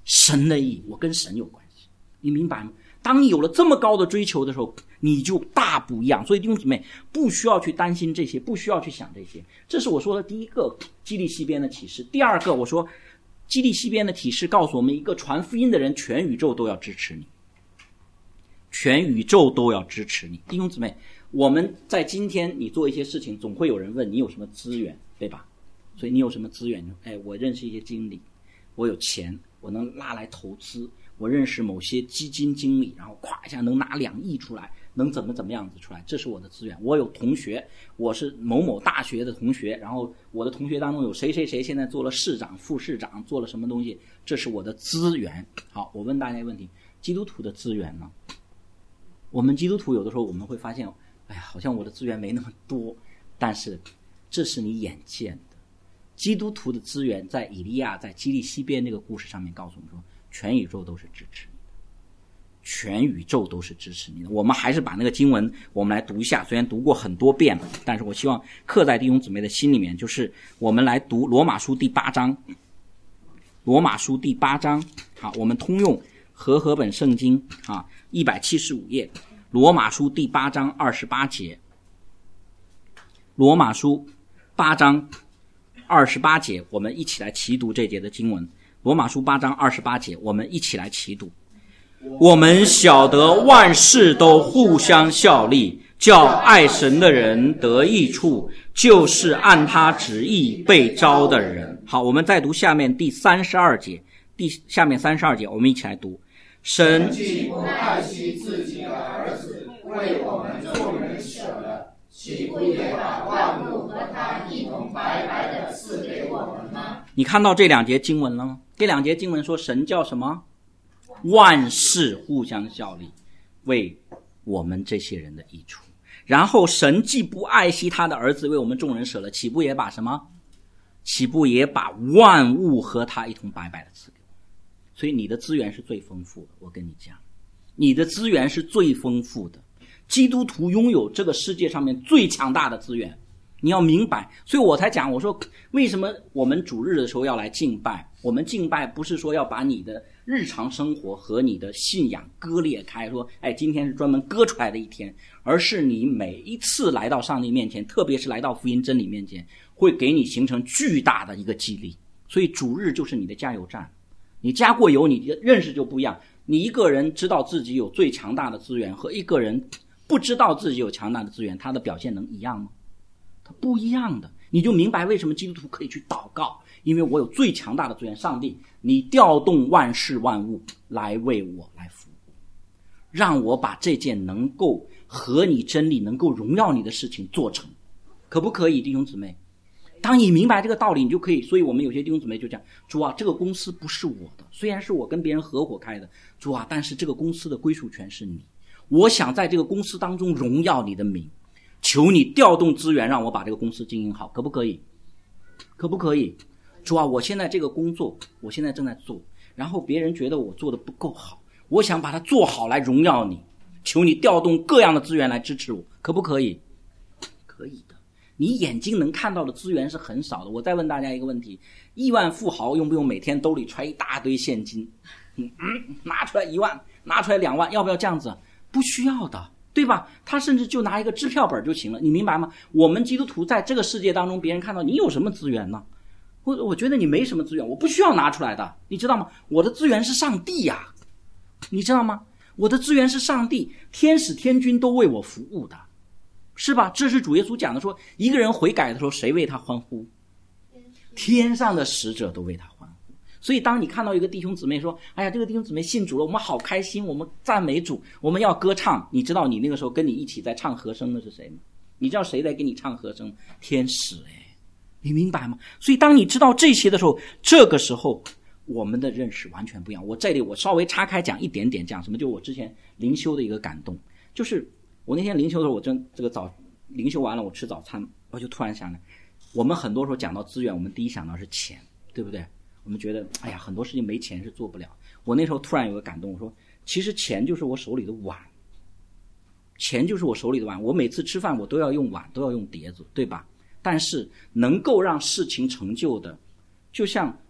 神的义，我跟神有关系，你明白吗？当你有了这么高的追求的时候，你就大不一样。所以弟兄姊妹不需要去担心这些，不需要去想这些。这是我说的第一个基利西边的启示。第二个，我说基利西边的启示告诉我们，一个传福音的人，全宇宙都要支持你，全宇宙都要支持你。弟兄姊妹，我们在今天你做一些事情，总会有人问你有什么资源，对吧？所以你有什么资源？哎，我认识一些经理，我有钱，我能拉来投资，我认识某些基金经理，然后咵一下能拿两亿出来，能怎么怎么样子出来，这是我的资源。我有同学，我是某某大学的同学，然后我的同学当中有谁谁谁现在做了市长、副市长，做了什么东西，这是我的资源。好，我问大家一个问题，基督徒的资源呢？我们基督徒有的时候我们会发现，哎呀，好像我的资源没那么多，但是这是你眼见的。基督徒的资源在以利亚在基利西边这个故事上面告诉我们说，全宇宙都是支持你的，全宇宙都是支持你的。我们还是把那个经文我们来读一下，虽然读过很多遍了，但是我希望刻在弟兄姊妹的心里面，就是我们来读罗马书第八章。罗马书第八章，好，我们通用和合本圣经啊，一百七十五页，罗马书第八章二十八节。罗马书八章二十八节，我们一起来齐读这节的经文。罗马书八章二十八节，我们一起来齐读。我们晓得万事都互相效力，叫爱神的人得益处，就是按他旨意被招的人。好，我们再读下面第三十二节，第下面三十二节，我们一起来读。神既不爱惜自己的儿子，为我们众人舍了，岂不也把万物和他一同白白的赐给我们吗？ 你看到这两节经文了吗？这两节经文说神叫什么？万事互相效力，为我们这些人的益处。然后神既不爱惜他的儿子，为我们众人舍了，岂不也把什么？岂不也把万物和他一同白白的赐给我们？所以你的资源是最丰富的，我跟你讲，你的资源是最丰富的。基督徒拥有这个世界上面最强大的资源，你要明白。所以我才讲，我说为什么我们主日的时候要来敬拜？我们敬拜不是说要把你的日常生活和你的信仰割裂开，说哎，今天是专门割出来的一天，而是你每一次来到上帝面前，特别是来到福音真理面前，会给你形成巨大的一个激励。所以主日就是你的加油站，你加过油，你的认识就不一样。你一个人知道自己有最强大的资源，和一个人不知道自己有强大的资源，他的表现能一样吗？他不一样的。你就明白为什么基督徒可以去祷告，因为我有最强大的资源，上帝你调动万事万物来为我来服务，让我把这件能够合你真理能够荣耀你的事情做成，可不可以弟兄姊妹？当你明白这个道理，你就可以。所以我们有些弟兄姊妹就讲，主啊，这个公司不是我的，虽然是我跟别人合伙开的，主啊，但是这个公司的归属权是你，我想在这个公司当中荣耀你的名，求你调动资源让我把这个公司经营好，可不可以？可不可以？主啊，我现在这个工作我现在正在做，然后别人觉得我做的不够好，我想把它做好来荣耀你，求你调动各样的资源来支持我，可不可以？可以的。你眼睛能看到的资源是很少的。我再问大家一个问题，亿万富豪用不用每天兜里揣一大堆现金？嗯，拿出来一万，拿出来两万，要不要这样子？不需要的，对吧？他甚至就拿一个支票本就行了，你明白吗？我们基督徒在这个世界当中，别人看到你有什么资源呢？我我觉得你没什么资源，我不需要拿出来的，你知道吗？我的资源是上帝呀、啊，你知道吗？我的资源是上帝，天使天军都为我服务的，是吧？这是主耶稣讲的，说一个人悔改的时候，谁为他欢呼？天上的使者都为他欢呼。所以当你看到一个弟兄姊妹说，哎呀，这个弟兄姊妹信主了，我们好开心，我们赞美主，我们要歌唱，你知道你那个时候跟你一起在唱和声的是谁吗？你知道谁在给你唱和声？天使。哎，你明白吗？所以当你知道这些的时候，这个时候我们的认识完全不一样。我这里我稍微插开讲一点点，讲什么？就我之前灵修的一个感动，就是我那天灵修的时候，我真这个早灵修完了，我吃早餐，我就突然想了，我们很多时候讲到资源，我们第一想到是钱，对不对？我们觉得哎呀，很多事情没钱是做不了。我那时候突然有个感动，我说其实钱就是我手里的碗，钱就是我手里的碗，我每次吃饭我都要用碗，都要用碟子，对吧？但是能够让事情成就的，就像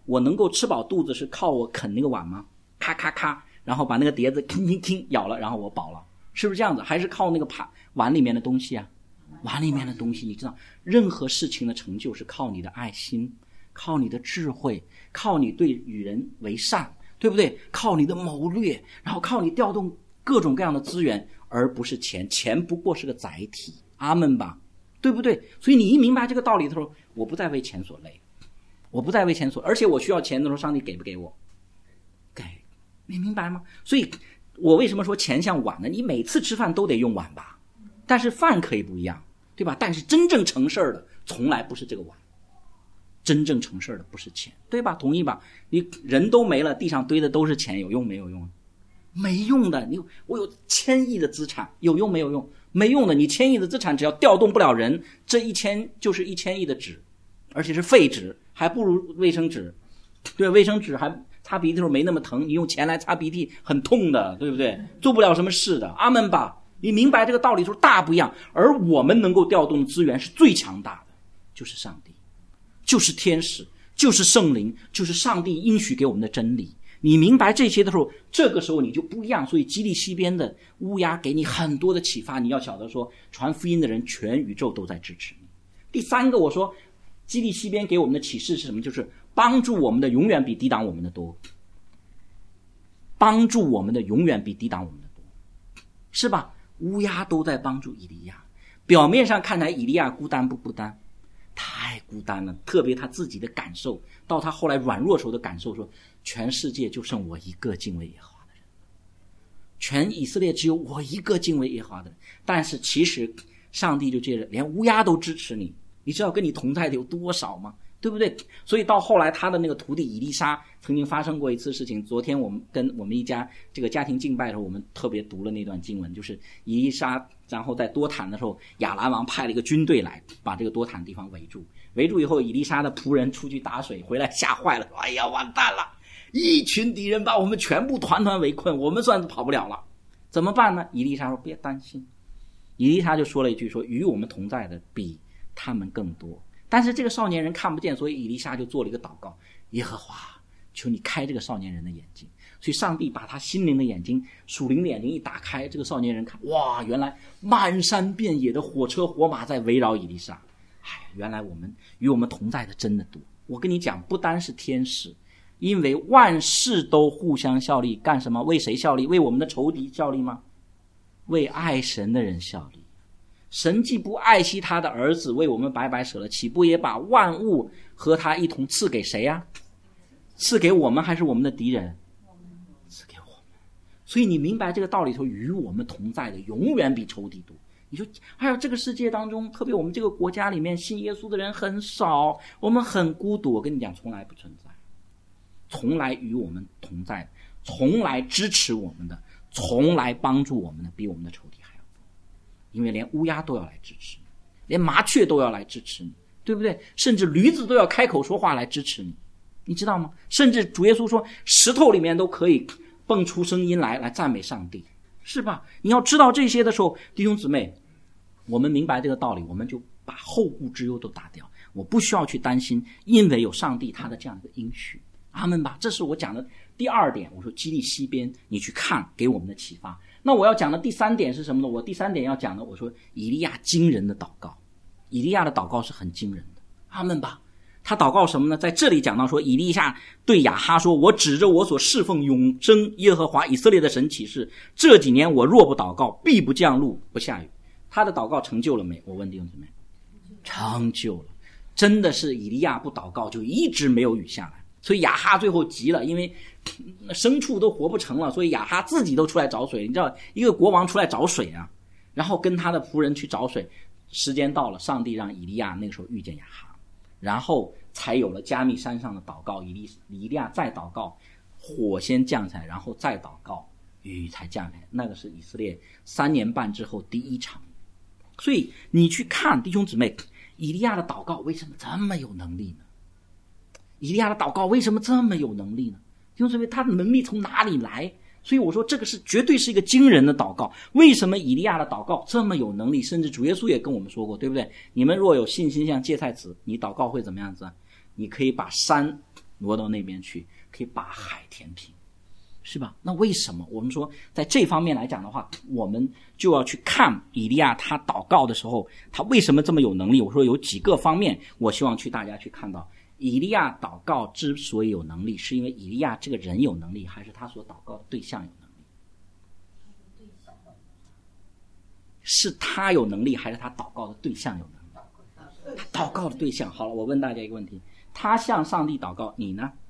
我能够吃饱肚子是靠我啃那个碗吗？咔咔咔，然后把那个碟子吭吭吭咬了，然后我饱了，是不是这样子？还是靠那个盘碗里面的东西啊？碗里面的东西，你知道，任何事情的成就是靠你的爱心，靠你的智慧，靠你对与人为善，对不对？靠你的谋略，然后靠你调动各种各样的资源，而不是钱，钱不过是个载体。阿们吧，对不对？所以你一明白这个道理的时候，我不再为钱所累，我不再为钱所，而且我需要钱的时候，上帝给不给我？给，你明白吗？所以我为什么说钱像碗呢？你每次吃饭都得用碗吧，但是饭可以不一样，对吧？但是真正成事儿的从来不是这个碗，真正成事儿的不是钱，对吧？同意吧？你人都没了，地上堆的都是钱，有用没有用？没用的。你我有千亿的资产，有用没有用？没用的。你千亿的资产只要调动不了人，这一千就是一千亿的纸，而且是废纸，还不如卫生纸。对，卫生纸还擦鼻涕的时候没那么疼，你用钱来擦鼻涕很痛的，对不对？做不了什么事的。阿们吧。你明白这个道理的时候大不一样。而我们能够调动的资源是最强大的，就是上帝，就是天使，就是圣灵，就是上帝应许给我们的真理。你明白这些的时候，这个时候你就不一样。所以基利西边的乌鸦给你很多的启发，你要晓得说，传福音的人全宇宙都在支持你。第三个，我说基利西边给我们的启示是什么？就是帮助我们的永远比抵挡我们的多，帮助我们的永远比抵挡我们的多，是吧？乌鸦都在帮助以利亚，表面上看来以利亚孤单不孤单？太孤单了。特别他自己的感受，到他后来软弱时候的感受，说全世界就剩我一个敬畏耶和华的人，全以色列只有我一个敬畏耶和华的人。但是其实上帝就接着连乌鸦都支持你，你知道跟你同在的有多少吗？对不对？所以到后来他的那个徒弟以利沙曾经发生过一次事情。昨天我们跟我们一家这个家庭敬拜的时候，我们特别读了那段经文，就是以利沙然后在多坦的时候，亚兰王派了一个军队来把这个多坦地方围住，围住以后，以利沙的仆人出去打水回来，吓坏了，说哎呀完蛋了，一群敌人把我们全部团团围困，我们算是跑不了了，怎么办呢？以利沙说别担心。以利沙就说了一句，说与我们同在的比他们更多。但是这个少年人看不见，所以以利沙就做了一个祷告，耶和华求你开这个少年人的眼睛。所以上帝把他心灵的眼睛，属灵的眼睛一打开，这个少年人看，哇，原来漫山遍野的火车火马在围绕以利沙。哎，原来我们与我们同在的真的多。我跟你讲，不单是天使，因为万事都互相效力，干什么？为谁效力？为我们的仇敌效力吗？为爱神的人效力。神既不爱惜他的儿子，为我们白白舍了，岂不也把万物和他一同赐给谁呀？赐给我们还是我们的敌人？赐给我们。所以你明白这个道理，说与我们同在的永远比仇敌多。你说还有这个世界当中，特别我们这个国家里面信耶稣的人很少，我们很孤独。我跟你讲，从来不存在，从来与我们同在，从来支持我们的，从来帮助我们的，比我们的仇敌还要多。因为连乌鸦都要来支持你，连麻雀都要来支持你，对不对？甚至驴子都要开口说话来支持你，你知道吗？甚至主耶稣说石头里面都可以蹦出声音来来赞美上帝，是吧？你要知道这些的时候，弟兄姊妹，我们明白这个道理，我们就把后顾之忧都打掉，我不需要去担心，因为有上帝他的这样的应许。阿们吧。这是我讲的第二点，我说基利西边你去看给我们的启发。那我要讲的第三点是什么呢？我第三点要讲的，我说以利亚惊人的祷告。以利亚的祷告是很惊人的。阿们吧。他祷告什么呢？在这里讲到说，以利亚对亚哈说，我指着我所侍奉永生耶和华以色列的神起誓，这几年我若不祷告，必不降露不下雨。他的祷告成就了没？我问弟兄姊妹，成就了。真的是以利亚不祷告就一直没有雨下来，所以亚哈最后急了，因为牲畜都活不成了，所以亚哈自己都出来找水。你知道一个国王出来找水啊，然后跟他的仆人去找水，时间到了，上帝让以利亚那个时候遇见亚哈，然后才有了加密山上的祷告。以利以利亚再祷告，火先降下来，然后再祷告，雨才降下来。那个是以色列三年半之后第一场。所以你去看弟兄姊妹，以利亚的祷告为什么这么有能力呢？以利亚的祷告为什么这么有能力呢？弟兄姊妹，他的能力从哪里来？所以我说这个是绝对是一个惊人的祷告。为什么以利亚的祷告这么有能力？甚至主耶稣也跟我们说过，对不对？你们若有信心像芥菜籽，你祷告会怎么样子？你可以把山挪到那边去，可以把海填平，是吧？那为什么我们说在这方面来讲的话，我们就要去看以利亚他祷告的时候，他为什么这么有能力？我说有几个方面，我希望去大家去看到，以利亚祷告之所以有能力，是因为以利亚这个人有能力，还是他所祷告的对象有能力？是他有能力，还是他祷告的对象有能力？他祷告的对象。好了，我问大家一个问题，他向上帝祷告，你呢？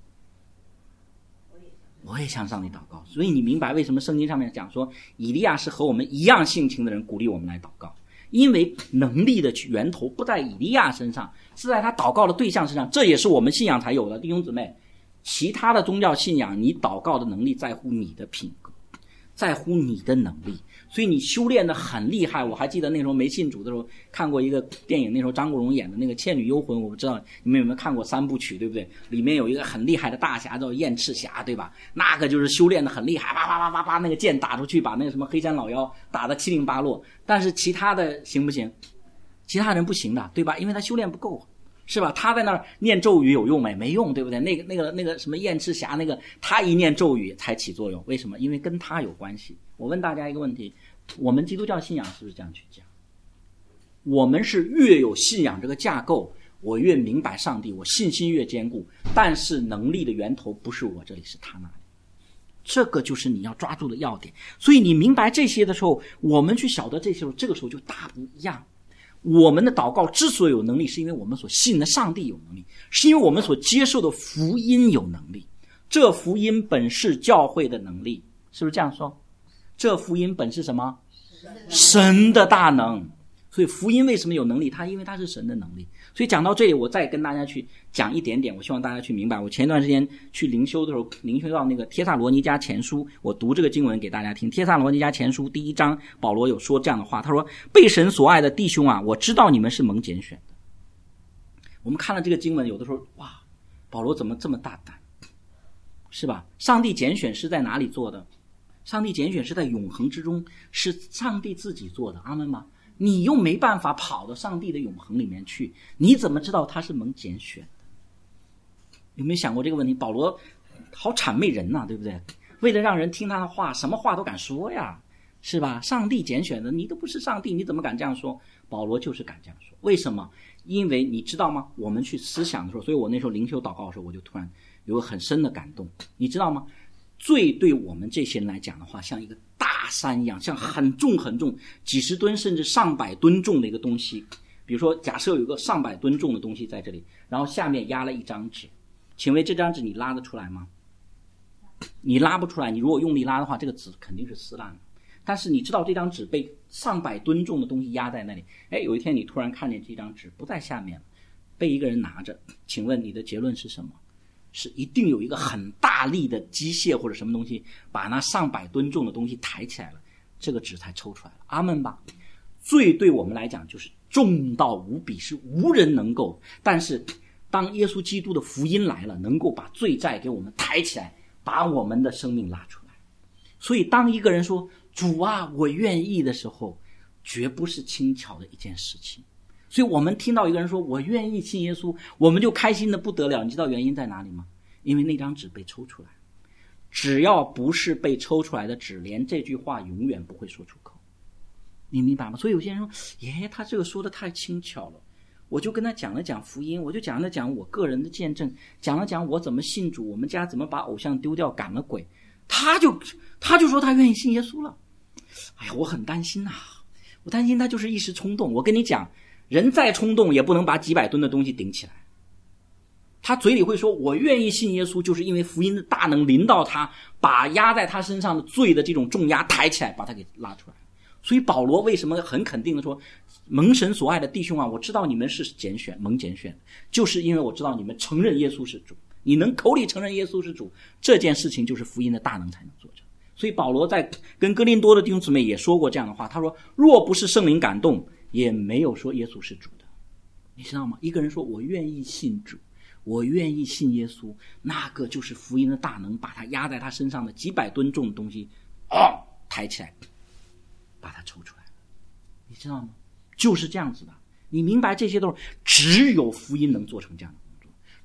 我也向上帝祷告。所以你明白为什么圣经上面讲说以利亚是和我们一样性情的人，鼓励我们来祷告，因为能力的源头不在以利亚身上，是在他祷告的对象身上。这也是我们信仰才有的，弟兄姊妹，其他的宗教信仰你祷告的能力在乎你的品格，在乎你的能力，所以你修炼的很厉害。我还记得那时候没信主的时候看过一个电影，那时候张国荣演的那个《倩女幽魂》，我不知道你们有没有看过三部曲，对不对？里面有一个很厉害的大侠叫燕赤霞，对吧？那个就是修炼的很厉害，啪啪啪啪啪那个剑打出去把那个什么黑山老妖打得七零八落。但是其他的行不行？其他人不行的，对吧？因为他修炼不够，是吧？他在那儿念咒语有用没？没用，对不对？那个那个那个什么燕赤霞，那个他一念咒语才起作用，为什么？因为跟他有关系。我问大家一个问题，我们基督教信仰是不是这样去讲？我们是越有信仰这个架构，我越明白上帝，我信心越坚固，但是能力的源头不是我这里，是他那里。这个就是你要抓住的要点。所以你明白这些的时候，我们去晓得这些时候，这个时候就大不一样。我们的祷告之所以有能力，是因为我们所信的上帝有能力，是因为我们所接受的福音有能力。这福音本是教会的能力，是不是这样说？这福音本是什么？神的大能。所以福音为什么有能力？它因为它是神的能力。所以讲到这里，我再跟大家去讲一点点，我希望大家去明白。我前一段时间去灵修的时候，灵修到那个帖撒罗尼迦前书，我读这个经文给大家听。帖撒罗尼迦前书第一章，保罗有说这样的话，他说：被神所爱的弟兄啊，我知道你们是蒙拣选的。我们看了这个经文，有的时候哇，保罗怎么这么大胆，是吧？上帝拣选是在哪里做的？上帝拣选是在永恒之中，是上帝自己做的，阿们吗？你又没办法跑到上帝的永恒里面去，你怎么知道他是蒙拣选的？有没有想过这个问题？保罗好谄媚人呐、啊，对不对？为了让人听他的话，什么话都敢说呀，是吧？上帝拣选的，你都不是上帝，你怎么敢这样说？保罗就是敢这样说。为什么？因为你知道吗？我们去思想的时候，所以我那时候灵修祷告的时候，我就突然有个很深的感动，你知道吗？罪对我们这些人来讲的话，像一个大山一样，像很重很重，几十吨甚至上百吨重的一个东西。比如说假设有一个上百吨重的东西在这里，然后下面压了一张纸，请问这张纸你拉得出来吗？你拉不出来，你如果用力拉的话，这个纸肯定是撕烂了。但是你知道这张纸被上百吨重的东西压在那里，哎，有一天你突然看见这张纸不在下面了，被一个人拿着，请问你的结论是什么？是一定有一个很大力的机械或者什么东西把那上百吨重的东西抬起来了，这个纸才抽出来了，阿们吧。罪对我们来讲就是重到无比，是无人能够，但是当耶稣基督的福音来了，能够把罪债给我们抬起来，把我们的生命拉出来。所以当一个人说主啊我愿意的时候，绝不是轻巧的一件事情。所以我们听到一个人说我愿意信耶稣，我们就开心的不得了。你知道原因在哪里吗？因为那张纸被抽出来，只要不是被抽出来的纸，连这句话永远不会说出口。你明白吗？所以有些人说耶，他这个说的太轻巧了。我就跟他讲了讲福音，我就讲了讲我个人的见证，讲了讲我怎么信主，我们家怎么把偶像丢掉赶了鬼，他就他就说他愿意信耶稣了。哎呀，我很担心呐、啊，我担心他就是一时冲动。我跟你讲，人再冲动也不能把几百吨的东西顶起来。他嘴里会说我愿意信耶稣，就是因为福音的大能临到他，把压在他身上的罪的这种重压抬起来，把他给拉出来。所以保罗为什么很肯定的说蒙神所爱的弟兄啊，我知道你们是拣选蒙拣选，就是因为我知道你们承认耶稣是主，你能口里承认耶稣是主，这件事情就是福音的大能才能做成。所以保罗在跟哥林多的弟兄姊妹也说过这样的话，他说若不是圣灵感动，也没有说耶稣是主的。你知道吗？一个人说我愿意信主，我愿意信耶稣，那个就是福音的大能，把他压在他身上的几百吨重的东西哦抬起来，把它抽出来。你知道吗？就是这样子的。你明白这些都是只有福音能做成这样的工作，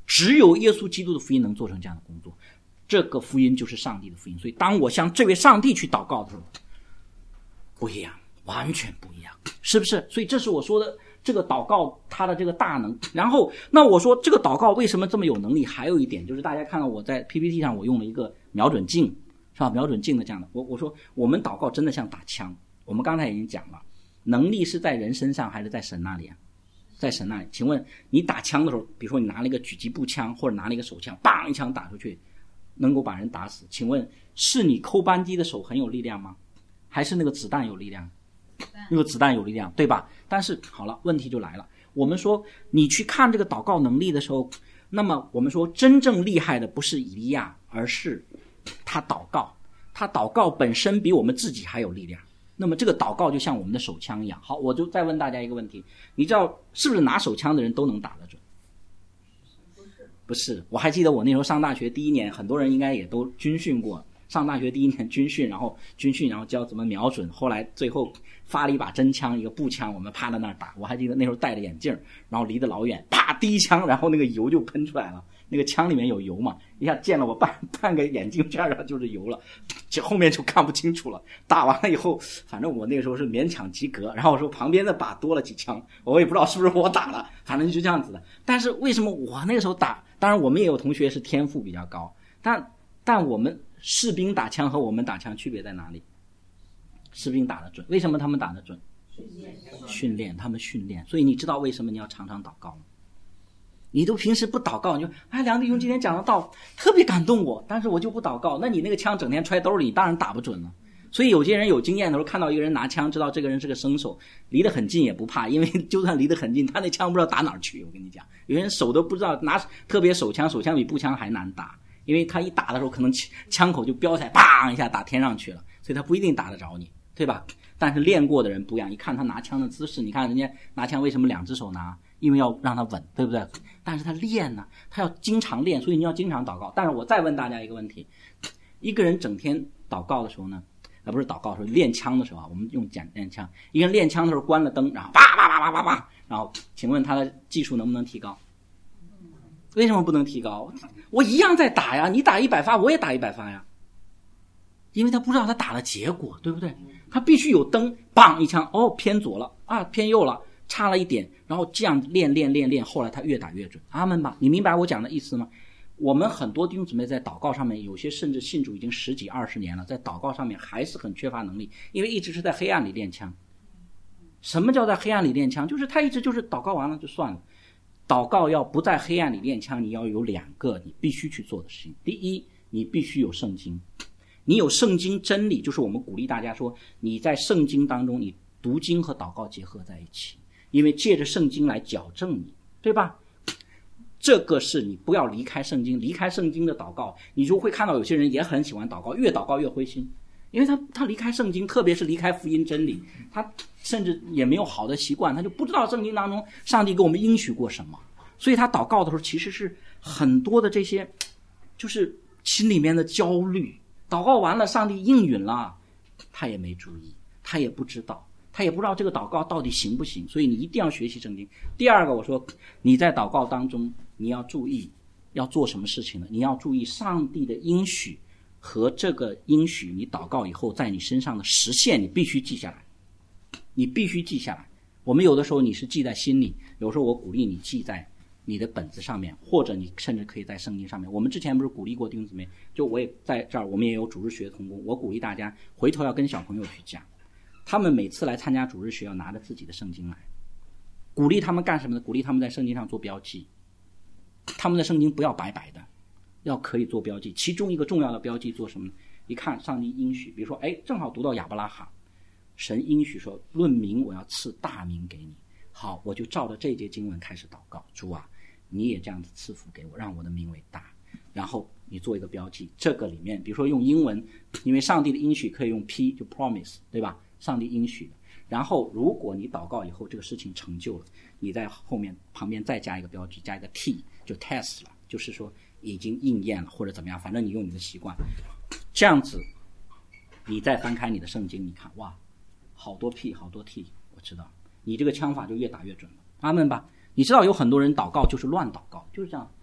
只有耶稣基督的福音能做成这样的工作，这个福音就是上帝的福音。所以当我向这位上帝去祷告的时候，不一样，完全不一样，是不是？所以这是我说的这个祷告它的这个大能。然后那我说这个祷告为什么这么有能力，还有一点就是大家看到我在 P P T 上我用了一个瞄准镜，是吧？瞄准镜的这样的，我我说我们祷告真的像打枪。我们刚才已经讲了，能力是在人身上还是在神那里啊？在神那里。请问你打枪的时候，比如说你拿了一个狙击步枪或者拿了一个手枪，砰一枪打出去能够把人打死，请问是你扣扳机的手很有力量吗？还是那个子弹有力量？那个子弹有力量，对吧？但是好了，问题就来了，我们说你去看这个祷告能力的时候，那么我们说真正厉害的不是以利亚，而是他祷告，他祷告本身比我们自己还有力量。那么这个祷告就像我们的手枪一样。好，我就再问大家一个问题，你知道是不是拿手枪的人都能打得准？不是，不是。我还记得我那时候上大学第一年，很多人应该也都军训过，上大学第一年军训，然后军训然后教怎么瞄准，后来最后发了一把真枪，一个步枪，我们趴在那儿打。我还记得那时候戴着眼镜，然后离得老远，啪第一枪，然后那个油就喷出来了，那个枪里面有油嘛，一下溅了我半半个眼镜片上就是油了，就后面就看不清楚了。打完了以后，反正我那个时候是勉强及格，然后我说旁边的靶多了几枪，我也不知道是不是我打了，反正就这样子的。但是为什么我那个时候打，当然我们也有同学是天赋比较高，但但我们士兵打枪和我们打枪区别在哪里？士兵打得准，为什么他们打得准？训练，他们训练。所以你知道为什么你要常常祷告吗？你都平时不祷告，你就哎，梁弟兄今天讲的道特别感动我，但是我就不祷告，那你那个枪整天揣兜里，当然打不准了。所以有些人有经验的时候，看到一个人拿枪，知道这个人是个生手，离得很近也不怕，因为就算离得很近，他那枪不知道打哪儿去。我跟你讲，有些人手都不知道拿，特别手枪，手枪比步枪还难打，因为他一打的时候，可能枪口就飙起来，砰一下打天上去了，所以他不一定打得着你，对吧？但是练过的人不一样，一看他拿枪的姿势，你看人家拿枪为什么两只手拿？因为要让他稳，对不对？但是他练呢，他要经常练，所以你要经常祷告。但是我再问大家一个问题，一个人整天祷告的时候呢，啊不是祷告的时候，练枪的时候啊，我们用讲练枪，一个人练枪的时候关了灯，然后叭叭叭叭叭叭，然后请问他的技术能不能提高？为什么不能提高？我一样在打呀，你打一百发，我也打一百发呀，因为他不知道他打的结果，对不对？他必须有灯，砰一枪，哦偏左了啊，偏右了。差了一点，然后这样练练练练，后来他越打越准。阿们吧，你明白我讲的意思吗？我们很多弟兄姊妹在祷告上面，有些甚至信主已经十几二十年了，在祷告上面还是很缺乏能力，因为一直是在黑暗里练枪。什么叫在黑暗里练枪？就是他一直就是祷告完了就算了。祷告要不在黑暗里练枪，你要有两个你必须去做的事情。第一，你必须有圣经，你有圣经真理，就是我们鼓励大家说，你在圣经当中，你读经和祷告结合在一起。因为借着圣经来矫正你，对吧？这个是你不要离开圣经，离开圣经的祷告，你就会看到有些人也很喜欢祷告，越祷告越灰心，因为他他离开圣经，特别是离开福音真理，他甚至也没有好的习惯，他就不知道圣经当中上帝给我们应许过什么，所以他祷告的时候其实是很多的这些，就是心里面的焦虑。祷告完了，上帝应允了，他也没注意，他也不知道。他也不知道这个祷告到底行不行，所以你一定要学习圣经。第二个，我说你在祷告当中你要注意要做什么事情呢？你要注意上帝的应许和这个应许你祷告以后在你身上的实现，你必须记下来，你必须记下来。我们有的时候你是记在心里，有时候我鼓励你记在你的本子上面，或者你甚至可以在圣经上面。我们之前不是鼓励过弟兄姊妹，就我也在这儿，我们也有主日学同工，我鼓励大家回头要跟小朋友去讲，他们每次来参加主日学要拿着自己的圣经来，鼓励他们干什么呢？鼓励他们在圣经上做标记，他们的圣经不要白白的，要可以做标记。其中一个重要的标记做什么呢？一看上帝应许，比如说哎，正好读到亚伯拉罕，神应许说论名我要赐大名给你，好，我就照着这节经文开始祷告，主啊你也这样子赐福给我，让我的名为大。然后你做一个标记，这个里面比如说用英文，因为上帝的应许可以用 P 就 promise， 对吧？上帝应许的。然后如果你祷告以后这个事情成就了，你在后面旁边再加一个标记，加一个 T 就 test 了，就是说已经应验了或者怎么样，反正你用你的习惯这样子，你再翻开你的圣经，你看哇好多 P 好多 T， 我知道你这个枪法就越打越准了。阿们吧。你知道有很多人祷告就是乱祷告，就是这样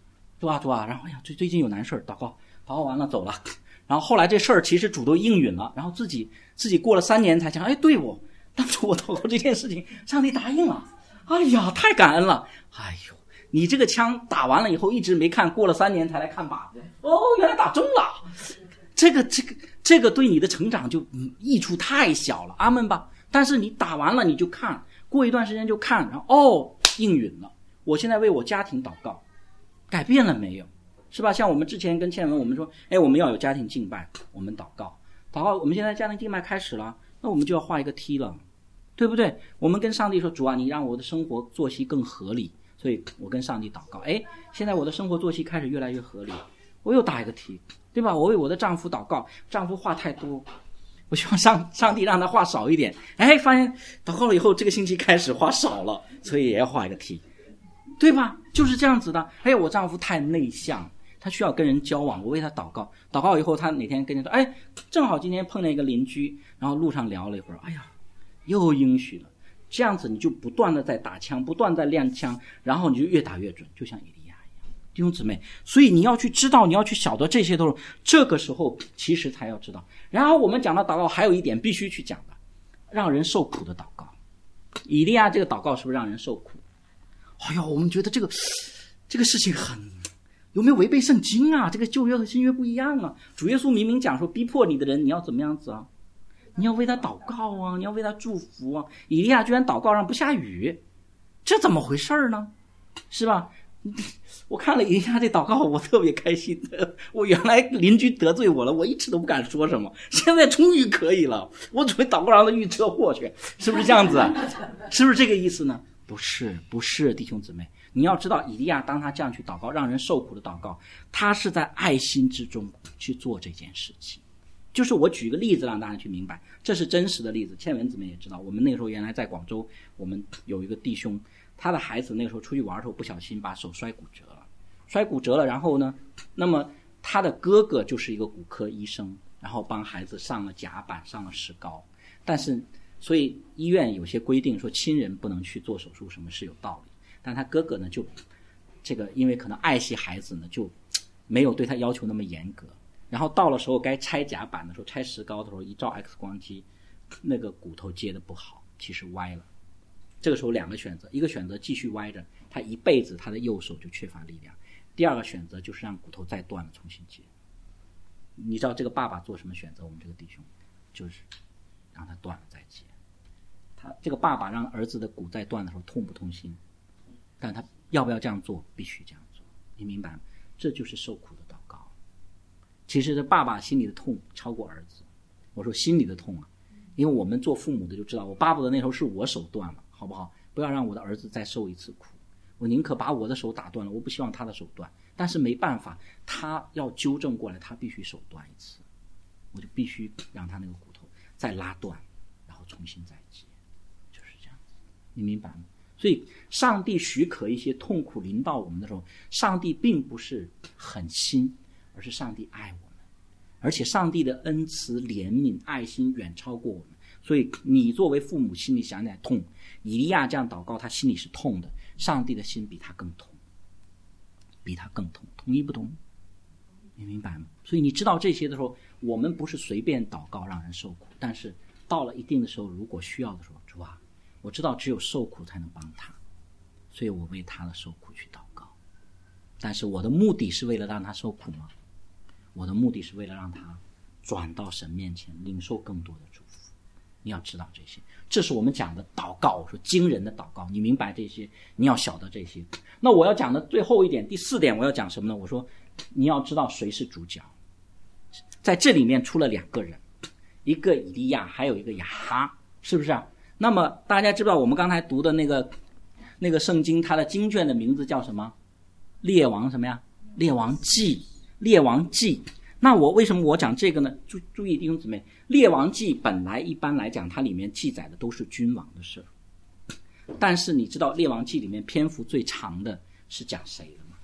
主啊主啊，然后哎呀最最近有难事，祷告祷告完了走了。然后后来这事儿其实主都应允了，然后自己自己过了三年才想，哎，对我当初我祷告这件事情，上帝答应了，哎呀，太感恩了。哎呦，你这个枪打完了以后一直没看，过了三年才来看靶子，哦，原来打中了。这个这个这个对你的成长就益处太小了，阿们吧。但是你打完了你就看，过一段时间就看，然后哦应允了。我现在为我家庭祷告，改变了没有？是吧？像我们之前跟倩文我们说，哎，我们要有家庭敬拜，我们祷告祷告，我们现在家庭敬拜开始了，那我们就要画一个 T 了，对不对？我们跟上帝说，主啊，你让我的生活作息更合理，所以我跟上帝祷告，哎，现在我的生活作息开始越来越合理，我又打一个 T， 对吧？我为我的丈夫祷告，丈夫话太多，我希望上上帝让他话少一点，哎，发现祷告了以后这个星期开始话少了，所以也要画一个 T， 对吧？就是这样子的。哎，我丈夫太内向，他需要跟人交往，我为他祷告，祷告以后他哪天跟人说，哎，正好今天碰见一个邻居，然后路上聊了一会儿，哎呀，又应许了。这样子你就不断的在打枪，不断在亮枪，然后你就越打越准，就像以利亚一样。弟兄姊妹，所以你要去知道，你要去晓得这些都是这个时候其实才要知道。然后我们讲到祷告还有一点必须去讲的，让人受苦的祷告。以利亚这个祷告是不是让人受苦？哎呦，我们觉得这个这个事情很有没有违背圣经啊？这个旧约和新约不一样啊。主耶稣明明讲说，逼迫你的人你要怎么样子啊？你要为他祷告啊，你要为他祝福啊。以利亚居然祷告让不下雨，这怎么回事呢？是吧？我看了以利亚这祷告，我特别开心的。我原来邻居得罪我了，我一直都不敢说什么，现在终于可以了。我准备祷告让他遇车祸去，是不是这样子啊？是不是这个意思呢？不是，不是，弟兄姊妹，你要知道，以利亚当他这样去祷告，让人受苦的祷告，他是在爱心之中去做这件事情。就是我举一个例子让大家去明白，这是真实的例子。倩文姊妹也知道，我们那个时候原来在广州，我们有一个弟兄，他的孩子那个时候出去玩的时候不小心把手摔骨折了，摔骨折了，然后呢，那么他的哥哥就是一个骨科医生，然后帮孩子上了甲板，上了石膏，但是所以医院有些规定说亲人不能去做手术，什么是有道理，但他哥哥呢就这个因为可能爱惜孩子呢，就没有对他要求那么严格。然后到了时候该拆甲板的时候，拆石膏的时候，一照 X 光机，那个骨头接的不好，其实歪了。这个时候两个选择，一个选择继续歪着，他一辈子他的右手就缺乏力量；第二个选择就是让骨头再断了重新接。你知道这个爸爸做什么选择？我们这个弟兄就是让他断了再接。他这个爸爸让儿子的骨再断的时候痛不痛心？但他要不要这样做？必须这样做。你明白吗？这就是受苦的祷告。其实这爸爸心里的痛超过儿子。我说心里的痛啊，因为我们做父母的就知道，我巴不得那时候是我手断了，好不好？不要让我的儿子再受一次苦。我宁可把我的手打断了，我不希望他的手断。但是没办法，他要纠正过来，他必须手断一次，我就必须让他那个骨头再拉断，然后重新再接，就是这样子。你明白吗？所以上帝许可一些痛苦临到我们的时候，上帝并不是狠心，而是上帝爱我们，而且上帝的恩慈、怜悯、爱心远超过我们。所以你作为父母心里想起来痛，以利亚这样祷告，他心里是痛的，上帝的心比他更痛，比他更痛。同意不同意？你明白吗？所以你知道这些的时候，我们不是随便祷告让人受苦，但是到了一定的时候，如果需要的时候，主啊，我知道只有受苦才能帮他，所以我为他的受苦去祷告。但是我的目的是为了让他受苦吗？我的目的是为了让他转到神面前，领受更多的祝福。你要知道这些，这是我们讲的祷告。我说惊人的祷告，你明白这些，你要晓得这些。那我要讲的最后一点，第四点我要讲什么呢？我说你要知道谁是主角。在这里面出了两个人，一个以利亚，还有一个亚哈，是不是啊？那么大家知不知道我们刚才读的那个那个圣经，它的经卷的名字叫什么？列王什么呀？列王记，列王记。那我为什么我讲这个呢？注注意弟兄姊妹，列王记本来一般来讲，它里面记载的都是君王的事，但是你知道列王记里面篇幅最长的是讲谁的吗？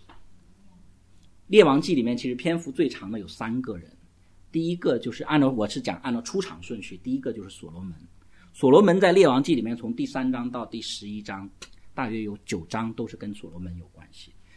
列王记里面其实篇幅最长的有三个人，第一个就是按照我是讲按照出场顺序，第一个就是所罗门。所罗门在列王记里面从第三章到第十一章，大约有九章都是跟所罗门有关系。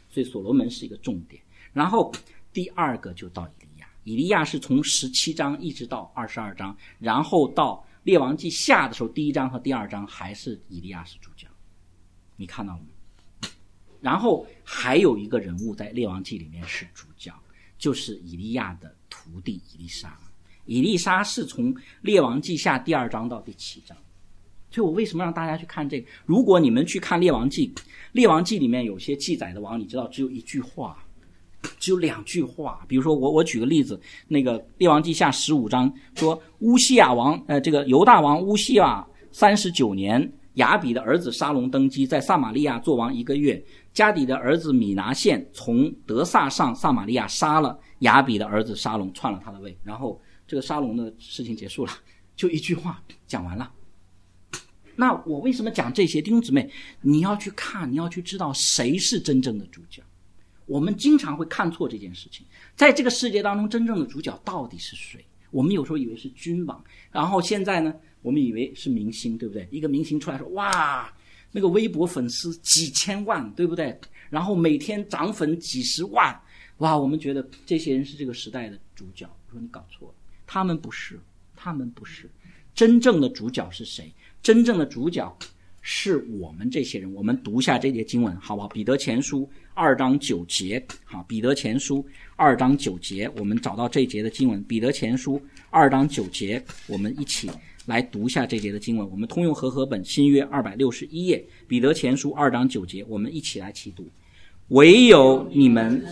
所以所罗门是一个重点。然后第二个就到以利亚，以利亚是从十七章一直到二十二章，然后到列王记下的时候，第一章和第二章还是以利亚是主角，你看到了吗？然后还有一个人物在列王记里面是主角，就是以利亚的徒弟以利沙。以利沙是从列王记下第二章到第七章，所以我为什么让大家去看这个？如果你们去看列王记，列王记里面有些记载的王，你知道只有一句话，只有两句话。比如说我我举个例子，那个列王记下十五章说乌西亚王呃这个犹大王乌西亚三十九年，亚比的儿子沙龙登基，在撒玛利亚做王一个月，加底的儿子米拿现从德萨上撒玛利亚杀了亚比的儿子沙龙，篡了他的位。然后这个沙龙的事情结束了，就一句话讲完了。那我为什么讲这些？弟兄姊妹，你要去看，你要去知道谁是真正的主角。我们经常会看错这件事情，在这个世界当中真正的主角到底是谁？我们有时候以为是君王，然后现在呢我们以为是明星，对不对？一个明星出来说，哇，那个微博粉丝几千万，对不对？然后每天涨粉几十万，哇，我们觉得这些人是这个时代的主角。我说你搞错了，他们不是，他们不是。真正的主角是谁？真正的主角是我们这些人。我们读一下这节经文好不好？彼得前书二章九节，好，彼得前书二章九节，我们找到这节的经文。彼得前书二章九节，我们一起来读一下这节的经文。我们通用和合本新约二百六十一页，彼得前书二章九节，我们一起来齐读。唯有你们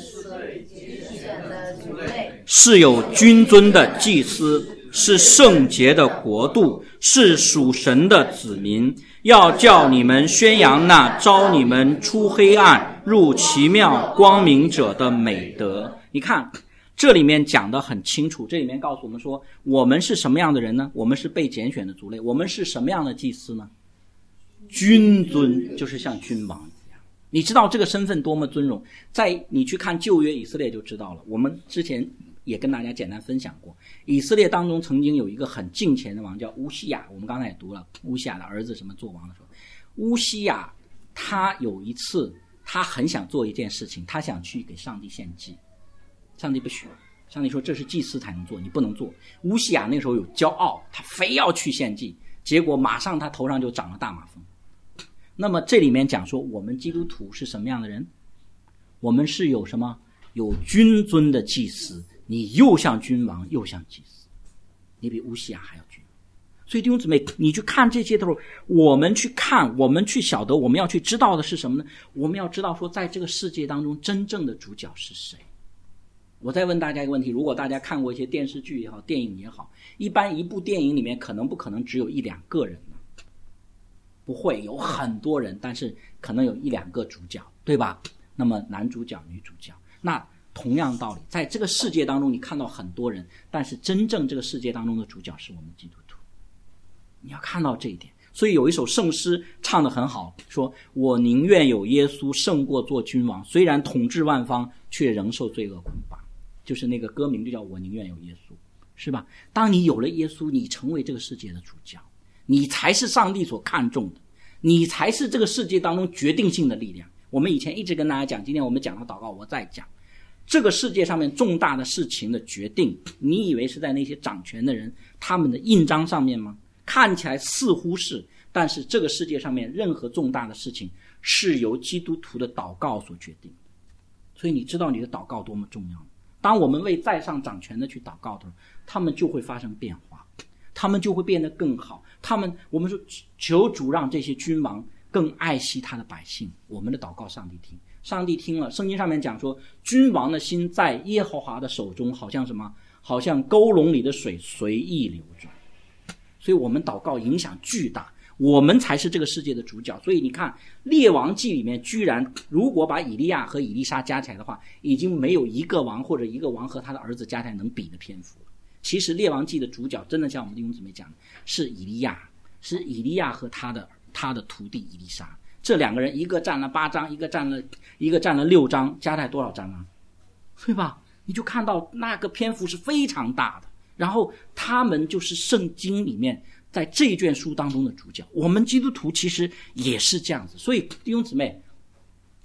是有君尊的祭司，是圣洁的国度，是属神的子民，要叫你们宣扬那召你们出黑暗入奇妙光明者的美德。你看这里面讲得很清楚，这里面告诉我们说，我们是什么样的人呢？我们是被拣选的族类。我们是什么样的祭司呢？君尊，就是像君王一样。你知道这个身份多么尊荣，在你去看旧约以色列就知道了。我们之前也跟大家简单分享过，以色列当中曾经有一个很敬虔的王叫乌西亚，我们刚才也读了乌西亚的儿子什么做王的时候，乌西亚他有一次他很想做一件事情，他想去给上帝献祭，上帝不许，上帝说这是祭司才能做，你不能做。乌西亚那时候有骄傲，他非要去献祭，结果马上他头上就长了大马蜂。那么这里面讲说我们基督徒是什么样的人？我们是有什么？有君尊的祭司，你又像君王又像祭司，你比乌西亚还要君王。所以弟兄姊妹，你去看这些的时候，我们去看，我们去晓得，我们要去知道的是什么呢？我们要知道说在这个世界当中真正的主角是谁。我再问大家一个问题，如果大家看过一些电视剧也好，电影也好，一般一部电影里面可能不可能只有一两个人呢？不会，有很多人，但是可能有一两个主角，对吧？那么男主角女主角，那同样道理，在这个世界当中你看到很多人，但是真正这个世界当中的主角是我们基督徒，你要看到这一点。所以有一首圣诗唱得很好，说我宁愿有耶稣胜过做君王，虽然统治万方却仍受罪恶捆绑。就是那个歌名就叫我宁愿有耶稣，是吧？当你有了耶稣，你成为这个世界的主角，你才是上帝所看重的，你才是这个世界当中决定性的力量。我们以前一直跟大家讲，今天我们讲到祷告，我再讲这个世界上面重大的事情的决定，你以为是在那些掌权的人他们的印章上面吗？看起来似乎是，但是这个世界上面任何重大的事情是由基督徒的祷告所决定的。所以你知道你的祷告多么重要。当我们为在上掌权的去祷告的时候，他们就会发生变化，他们就会变得更好。他们我们说求主让这些君王更爱惜他的百姓，我们的祷告上帝听，上帝听了。圣经上面讲说，君王的心在耶和华的手中，好像什么？好像沟笼里的水随意流转。所以我们祷告影响巨大，我们才是这个世界的主角。所以你看列王记里面居然如果把以利亚和以利沙加起来的话，已经没有一个王或者一个王和他的儿子加起来能比的篇幅了。其实列王记的主角真的像我们弟兄姊妹讲的，是以利亚，是以利亚和他的他的徒弟以利沙。这两个人一个占了八章，一个占了一个占了六章，加起来多少章啊？对吧？你就看到那个篇幅是非常大的。然后他们就是圣经里面在这一卷书当中的主角。我们基督徒其实也是这样子。所以弟兄姊妹，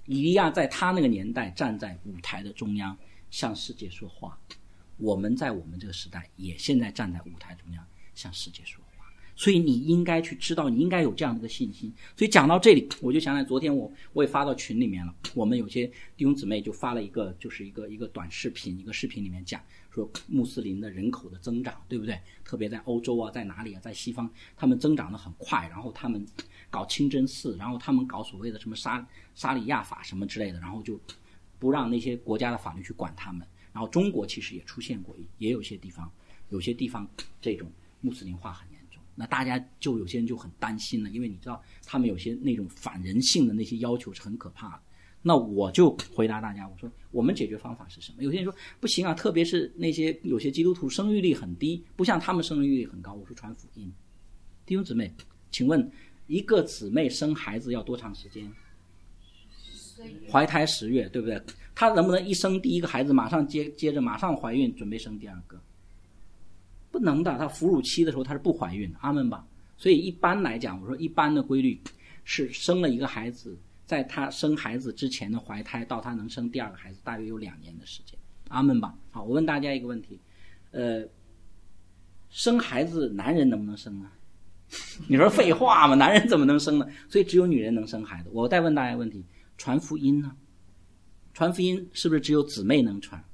以利亚在他那个年代站在舞台的中央向世界说话，我们在我们这个时代也现在站在舞台中央向世界说话，所以你应该去知道，你应该有这样的一个信心。所以讲到这里，我就想起来昨天我我也发到群里面了，我们有些弟兄姊妹就发了一个就是一个一个短视频，一个视频里面讲说穆斯林的人口的增长，对不对？特别在欧洲啊，在哪里啊，在西方，他们增长得很快，然后他们搞清真寺，然后他们搞所谓的什么沙沙里亚法什么之类的，然后就不让那些国家的法律去管他们。然后中国其实也出现过，也有些地方有些地方这种穆斯林化很严重，那大家就有些人就很担心了，因为你知道他们有些那种反人性的那些要求是很可怕的。那我就回答大家，我说我们解决方法是什么？有些人说不行啊，特别是那些有些基督徒生育率很低，不像他们生育率很高。我说传福音。弟兄姊妹，请问一个姊妹生孩子要多长时间？怀胎十月，对不对？她能不能一生第一个孩子马上接接着马上怀孕准备生第二个？不能的，她哺乳期的时候她是不怀孕的，阿们吧。所以一般来讲，我说一般的规律是生了一个孩子，在她生孩子之前的怀胎到她能生第二个孩子大约有两年的时间，阿们吧。好，我问大家一个问题，呃，生孩子男人能不能生啊？你说废话吗？男人怎么能生呢？所以只有女人能生孩子。我再问大家一个问题，传福音呢？传福音是不是只有姊妹能传？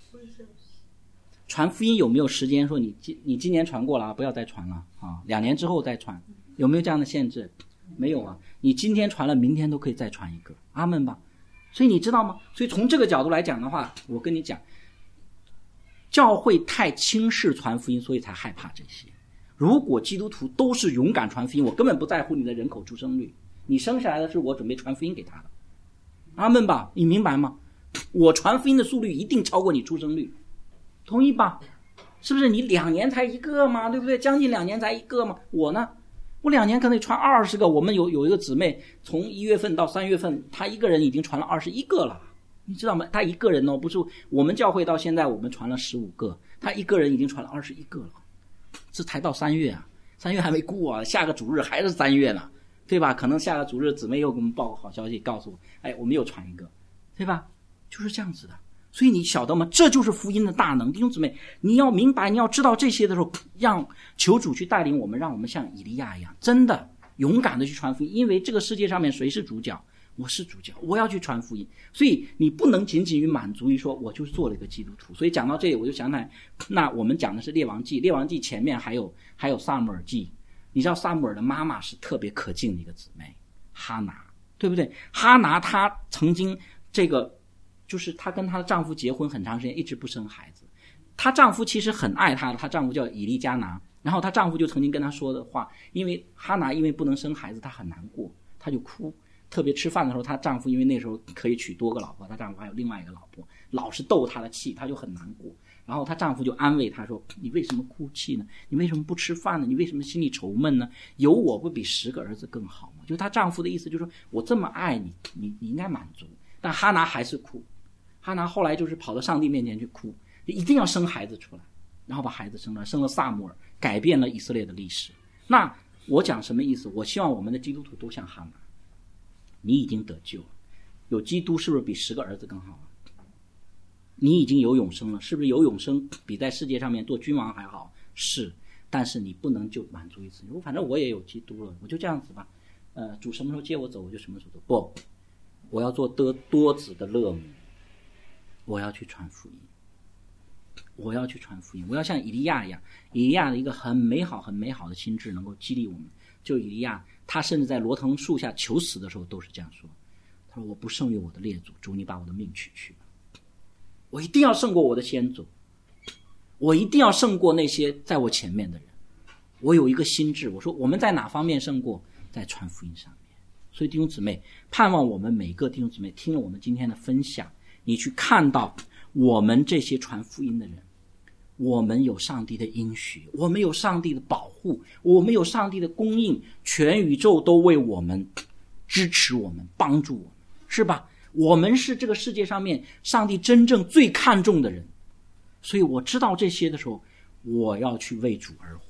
传福音有没有时间说你你今年传过了，不要再传了啊？两年之后再传，有没有这样的限制？没有啊，你今天传了，明天都可以再传一个，阿们吧。所以你知道吗？所以从这个角度来讲的话，我跟你讲，教会太轻视传福音，所以才害怕这些。如果基督徒都是勇敢传福音，我根本不在乎你的人口出生率，你生下来的是我准备传福音给他的，阿们吧，你明白吗？我传福音的速率一定超过你出生率，同意吧？是不是？你两年才一个嘛，对不对？将近两年才一个嘛。我呢，我两年可能传二十个。我们有有一个姊妹，从一月份到三月份，她一个人已经传了二十一个了，你知道吗？她一个人哦，不是我们教会到现在我们传了十五个，她一个人已经传了二十一个了。这才到三月啊，三月还没过啊，下个主日还是三月呢，对吧？可能下个主日姊妹又给我们报个好消息，告诉我，哎，我们又传一个，对吧？就是这样子的。所以你晓得吗？这就是福音的大能。弟兄姊妹，你要明白，你要知道这些的时候，让求主去带领我们，让我们像以利亚一样，真的勇敢的去传福音。因为这个世界上面谁是主角？我是主角，我要去传福音。所以你不能仅仅于满足于说我就是做了一个基督徒。所以讲到这里，我就想起来，那我们讲的是列王记，列王记前面还有还有撒母耳记。你知道撒母耳的妈妈是特别可敬的一个姊妹，哈拿，对不对？哈拿她曾经这个就是她跟她的丈夫结婚很长时间，一直不生孩子。她丈夫其实很爱她的，她丈夫叫以利加拿。然后她丈夫就曾经跟她说的话，因为哈拿因为不能生孩子，她很难过，她就哭。特别吃饭的时候，她丈夫因为那时候可以娶多个老婆，她丈夫还有另外一个老婆，老是逗她的气，她就很难过。然后她丈夫就安慰她说，你为什么哭泣呢？你为什么不吃饭呢？你为什么心里愁闷呢？有我不比十个儿子更好吗？就她丈夫的意思就是说，我这么爱你，你你应该满足。但哈拿还是哭，哈拿后来就是跑到上帝面前去哭，一定要生孩子出来，然后把孩子生了，生了撒母耳，改变了以色列的历史。那我讲什么意思？我希望我们的基督徒都像哈拿，你已经得救了，有基督是不是比十个儿子更好啊？你已经有永生了，是不是有永生比在世界上面做君王还好？是，但是你不能就满足于此。反正我也有基督了，我就这样子吧。呃，主什么时候接我走，我就什么时候走。不，我要做多多子的乐母，我要去传福音，我要去传福音，我要像以利亚一样，以利亚的一个很美好、很美好的心智，能够激励我们。就以利亚，他甚至在罗藤树下求死的时候都是这样说，他说我不胜于我的列祖，主你把我的命取去吧，我一定要胜过我的先祖，我一定要胜过那些在我前面的人。我有一个心智，我说我们在哪方面胜过？在传福音上面。所以弟兄姊妹，盼望我们每个弟兄姊妹听了我们今天的分享，你去看到我们这些传福音的人，我们有上帝的应许，我们有上帝的保护，我们有上帝的供应，全宇宙都为我们支持我们，帮助我们，是吧？我们是这个世界上面上帝真正最看重的人。所以我知道这些的时候，我要去为主而活，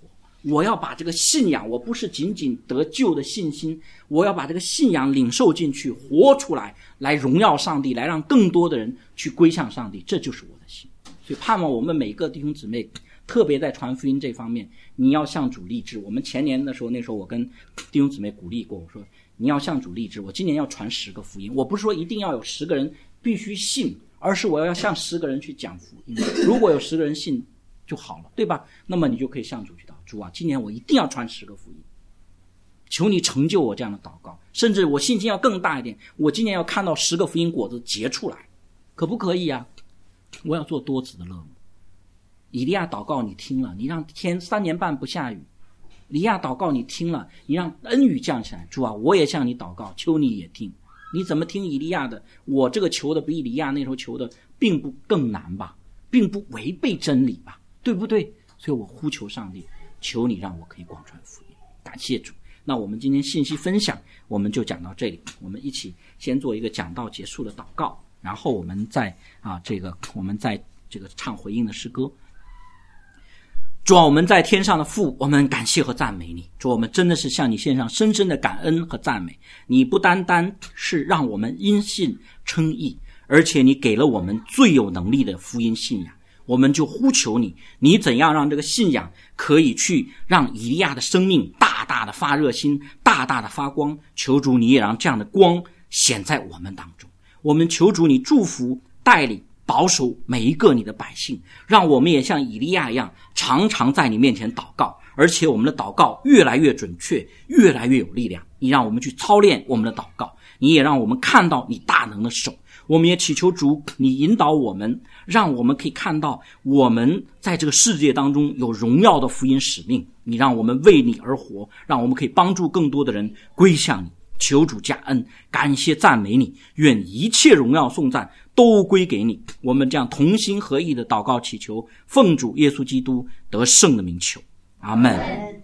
我要把这个信仰，我不是仅仅得救的信心，我要把这个信仰领受进去，活出来，来荣耀上帝，来让更多的人去归向上帝，这就是我的心。所以盼望我们每个弟兄姊妹，特别在传福音这方面，你要向主立志。我们前年的时候，那时候我跟弟兄姊妹鼓励过，我说你要向主立志，我今年要传十个福音。我不是说一定要有十个人必须信，而是我要向十个人去讲福音。如果有十个人信就好了，对吧？那么你就可以向主去祷，主啊，今年我一定要传十个福音，求你成就我这样的祷告。甚至我信心要更大一点，我今年要看到十个福音果子结出来，可不可以啊？我要做多子的乐母。以利亚祷告你听了，你让天三年半不下雨。以利亚祷告你听了，你让恩雨降下来。主啊，我也向你祷告，求你也听。你怎么听以利亚的？我这个求的比以利亚那时候求的并不更难吧，并不违背真理吧，对不对？所以我呼求上帝，求你让我可以广传福音。感谢主。那我们今天信息分享我们就讲到这里，我们一起先做一个讲道结束的祷告，然后我们再啊这个我们再这个唱回应的诗歌。主啊，我们在天上的父，我们感谢和赞美你。主啊，我们真的是向你献上深深的感恩和赞美。你不单单是让我们因信称义，而且你给了我们最有能力的福音信仰。我们就呼求你，你怎样让这个信仰可以去让以利亚的生命大大的发热心，大大的发光。求主你也让这样的光显在我们当中。我们求主你祝福带领保守每一个你的百姓，让我们也像以利亚一样常常在你面前祷告，而且我们的祷告越来越准确，越来越有力量。你让我们去操练我们的祷告，你也让我们看到你大能的手。我们也祈求主你引导我们，让我们可以看到我们在这个世界当中有荣耀的福音使命。你让我们为你而活，让我们可以帮助更多的人归向你。求主加恩，感谢赞美你，愿一切荣耀颂赞都归给你。我们这样同心合意的祷告祈求，奉主耶稣基督得胜的名求，阿们。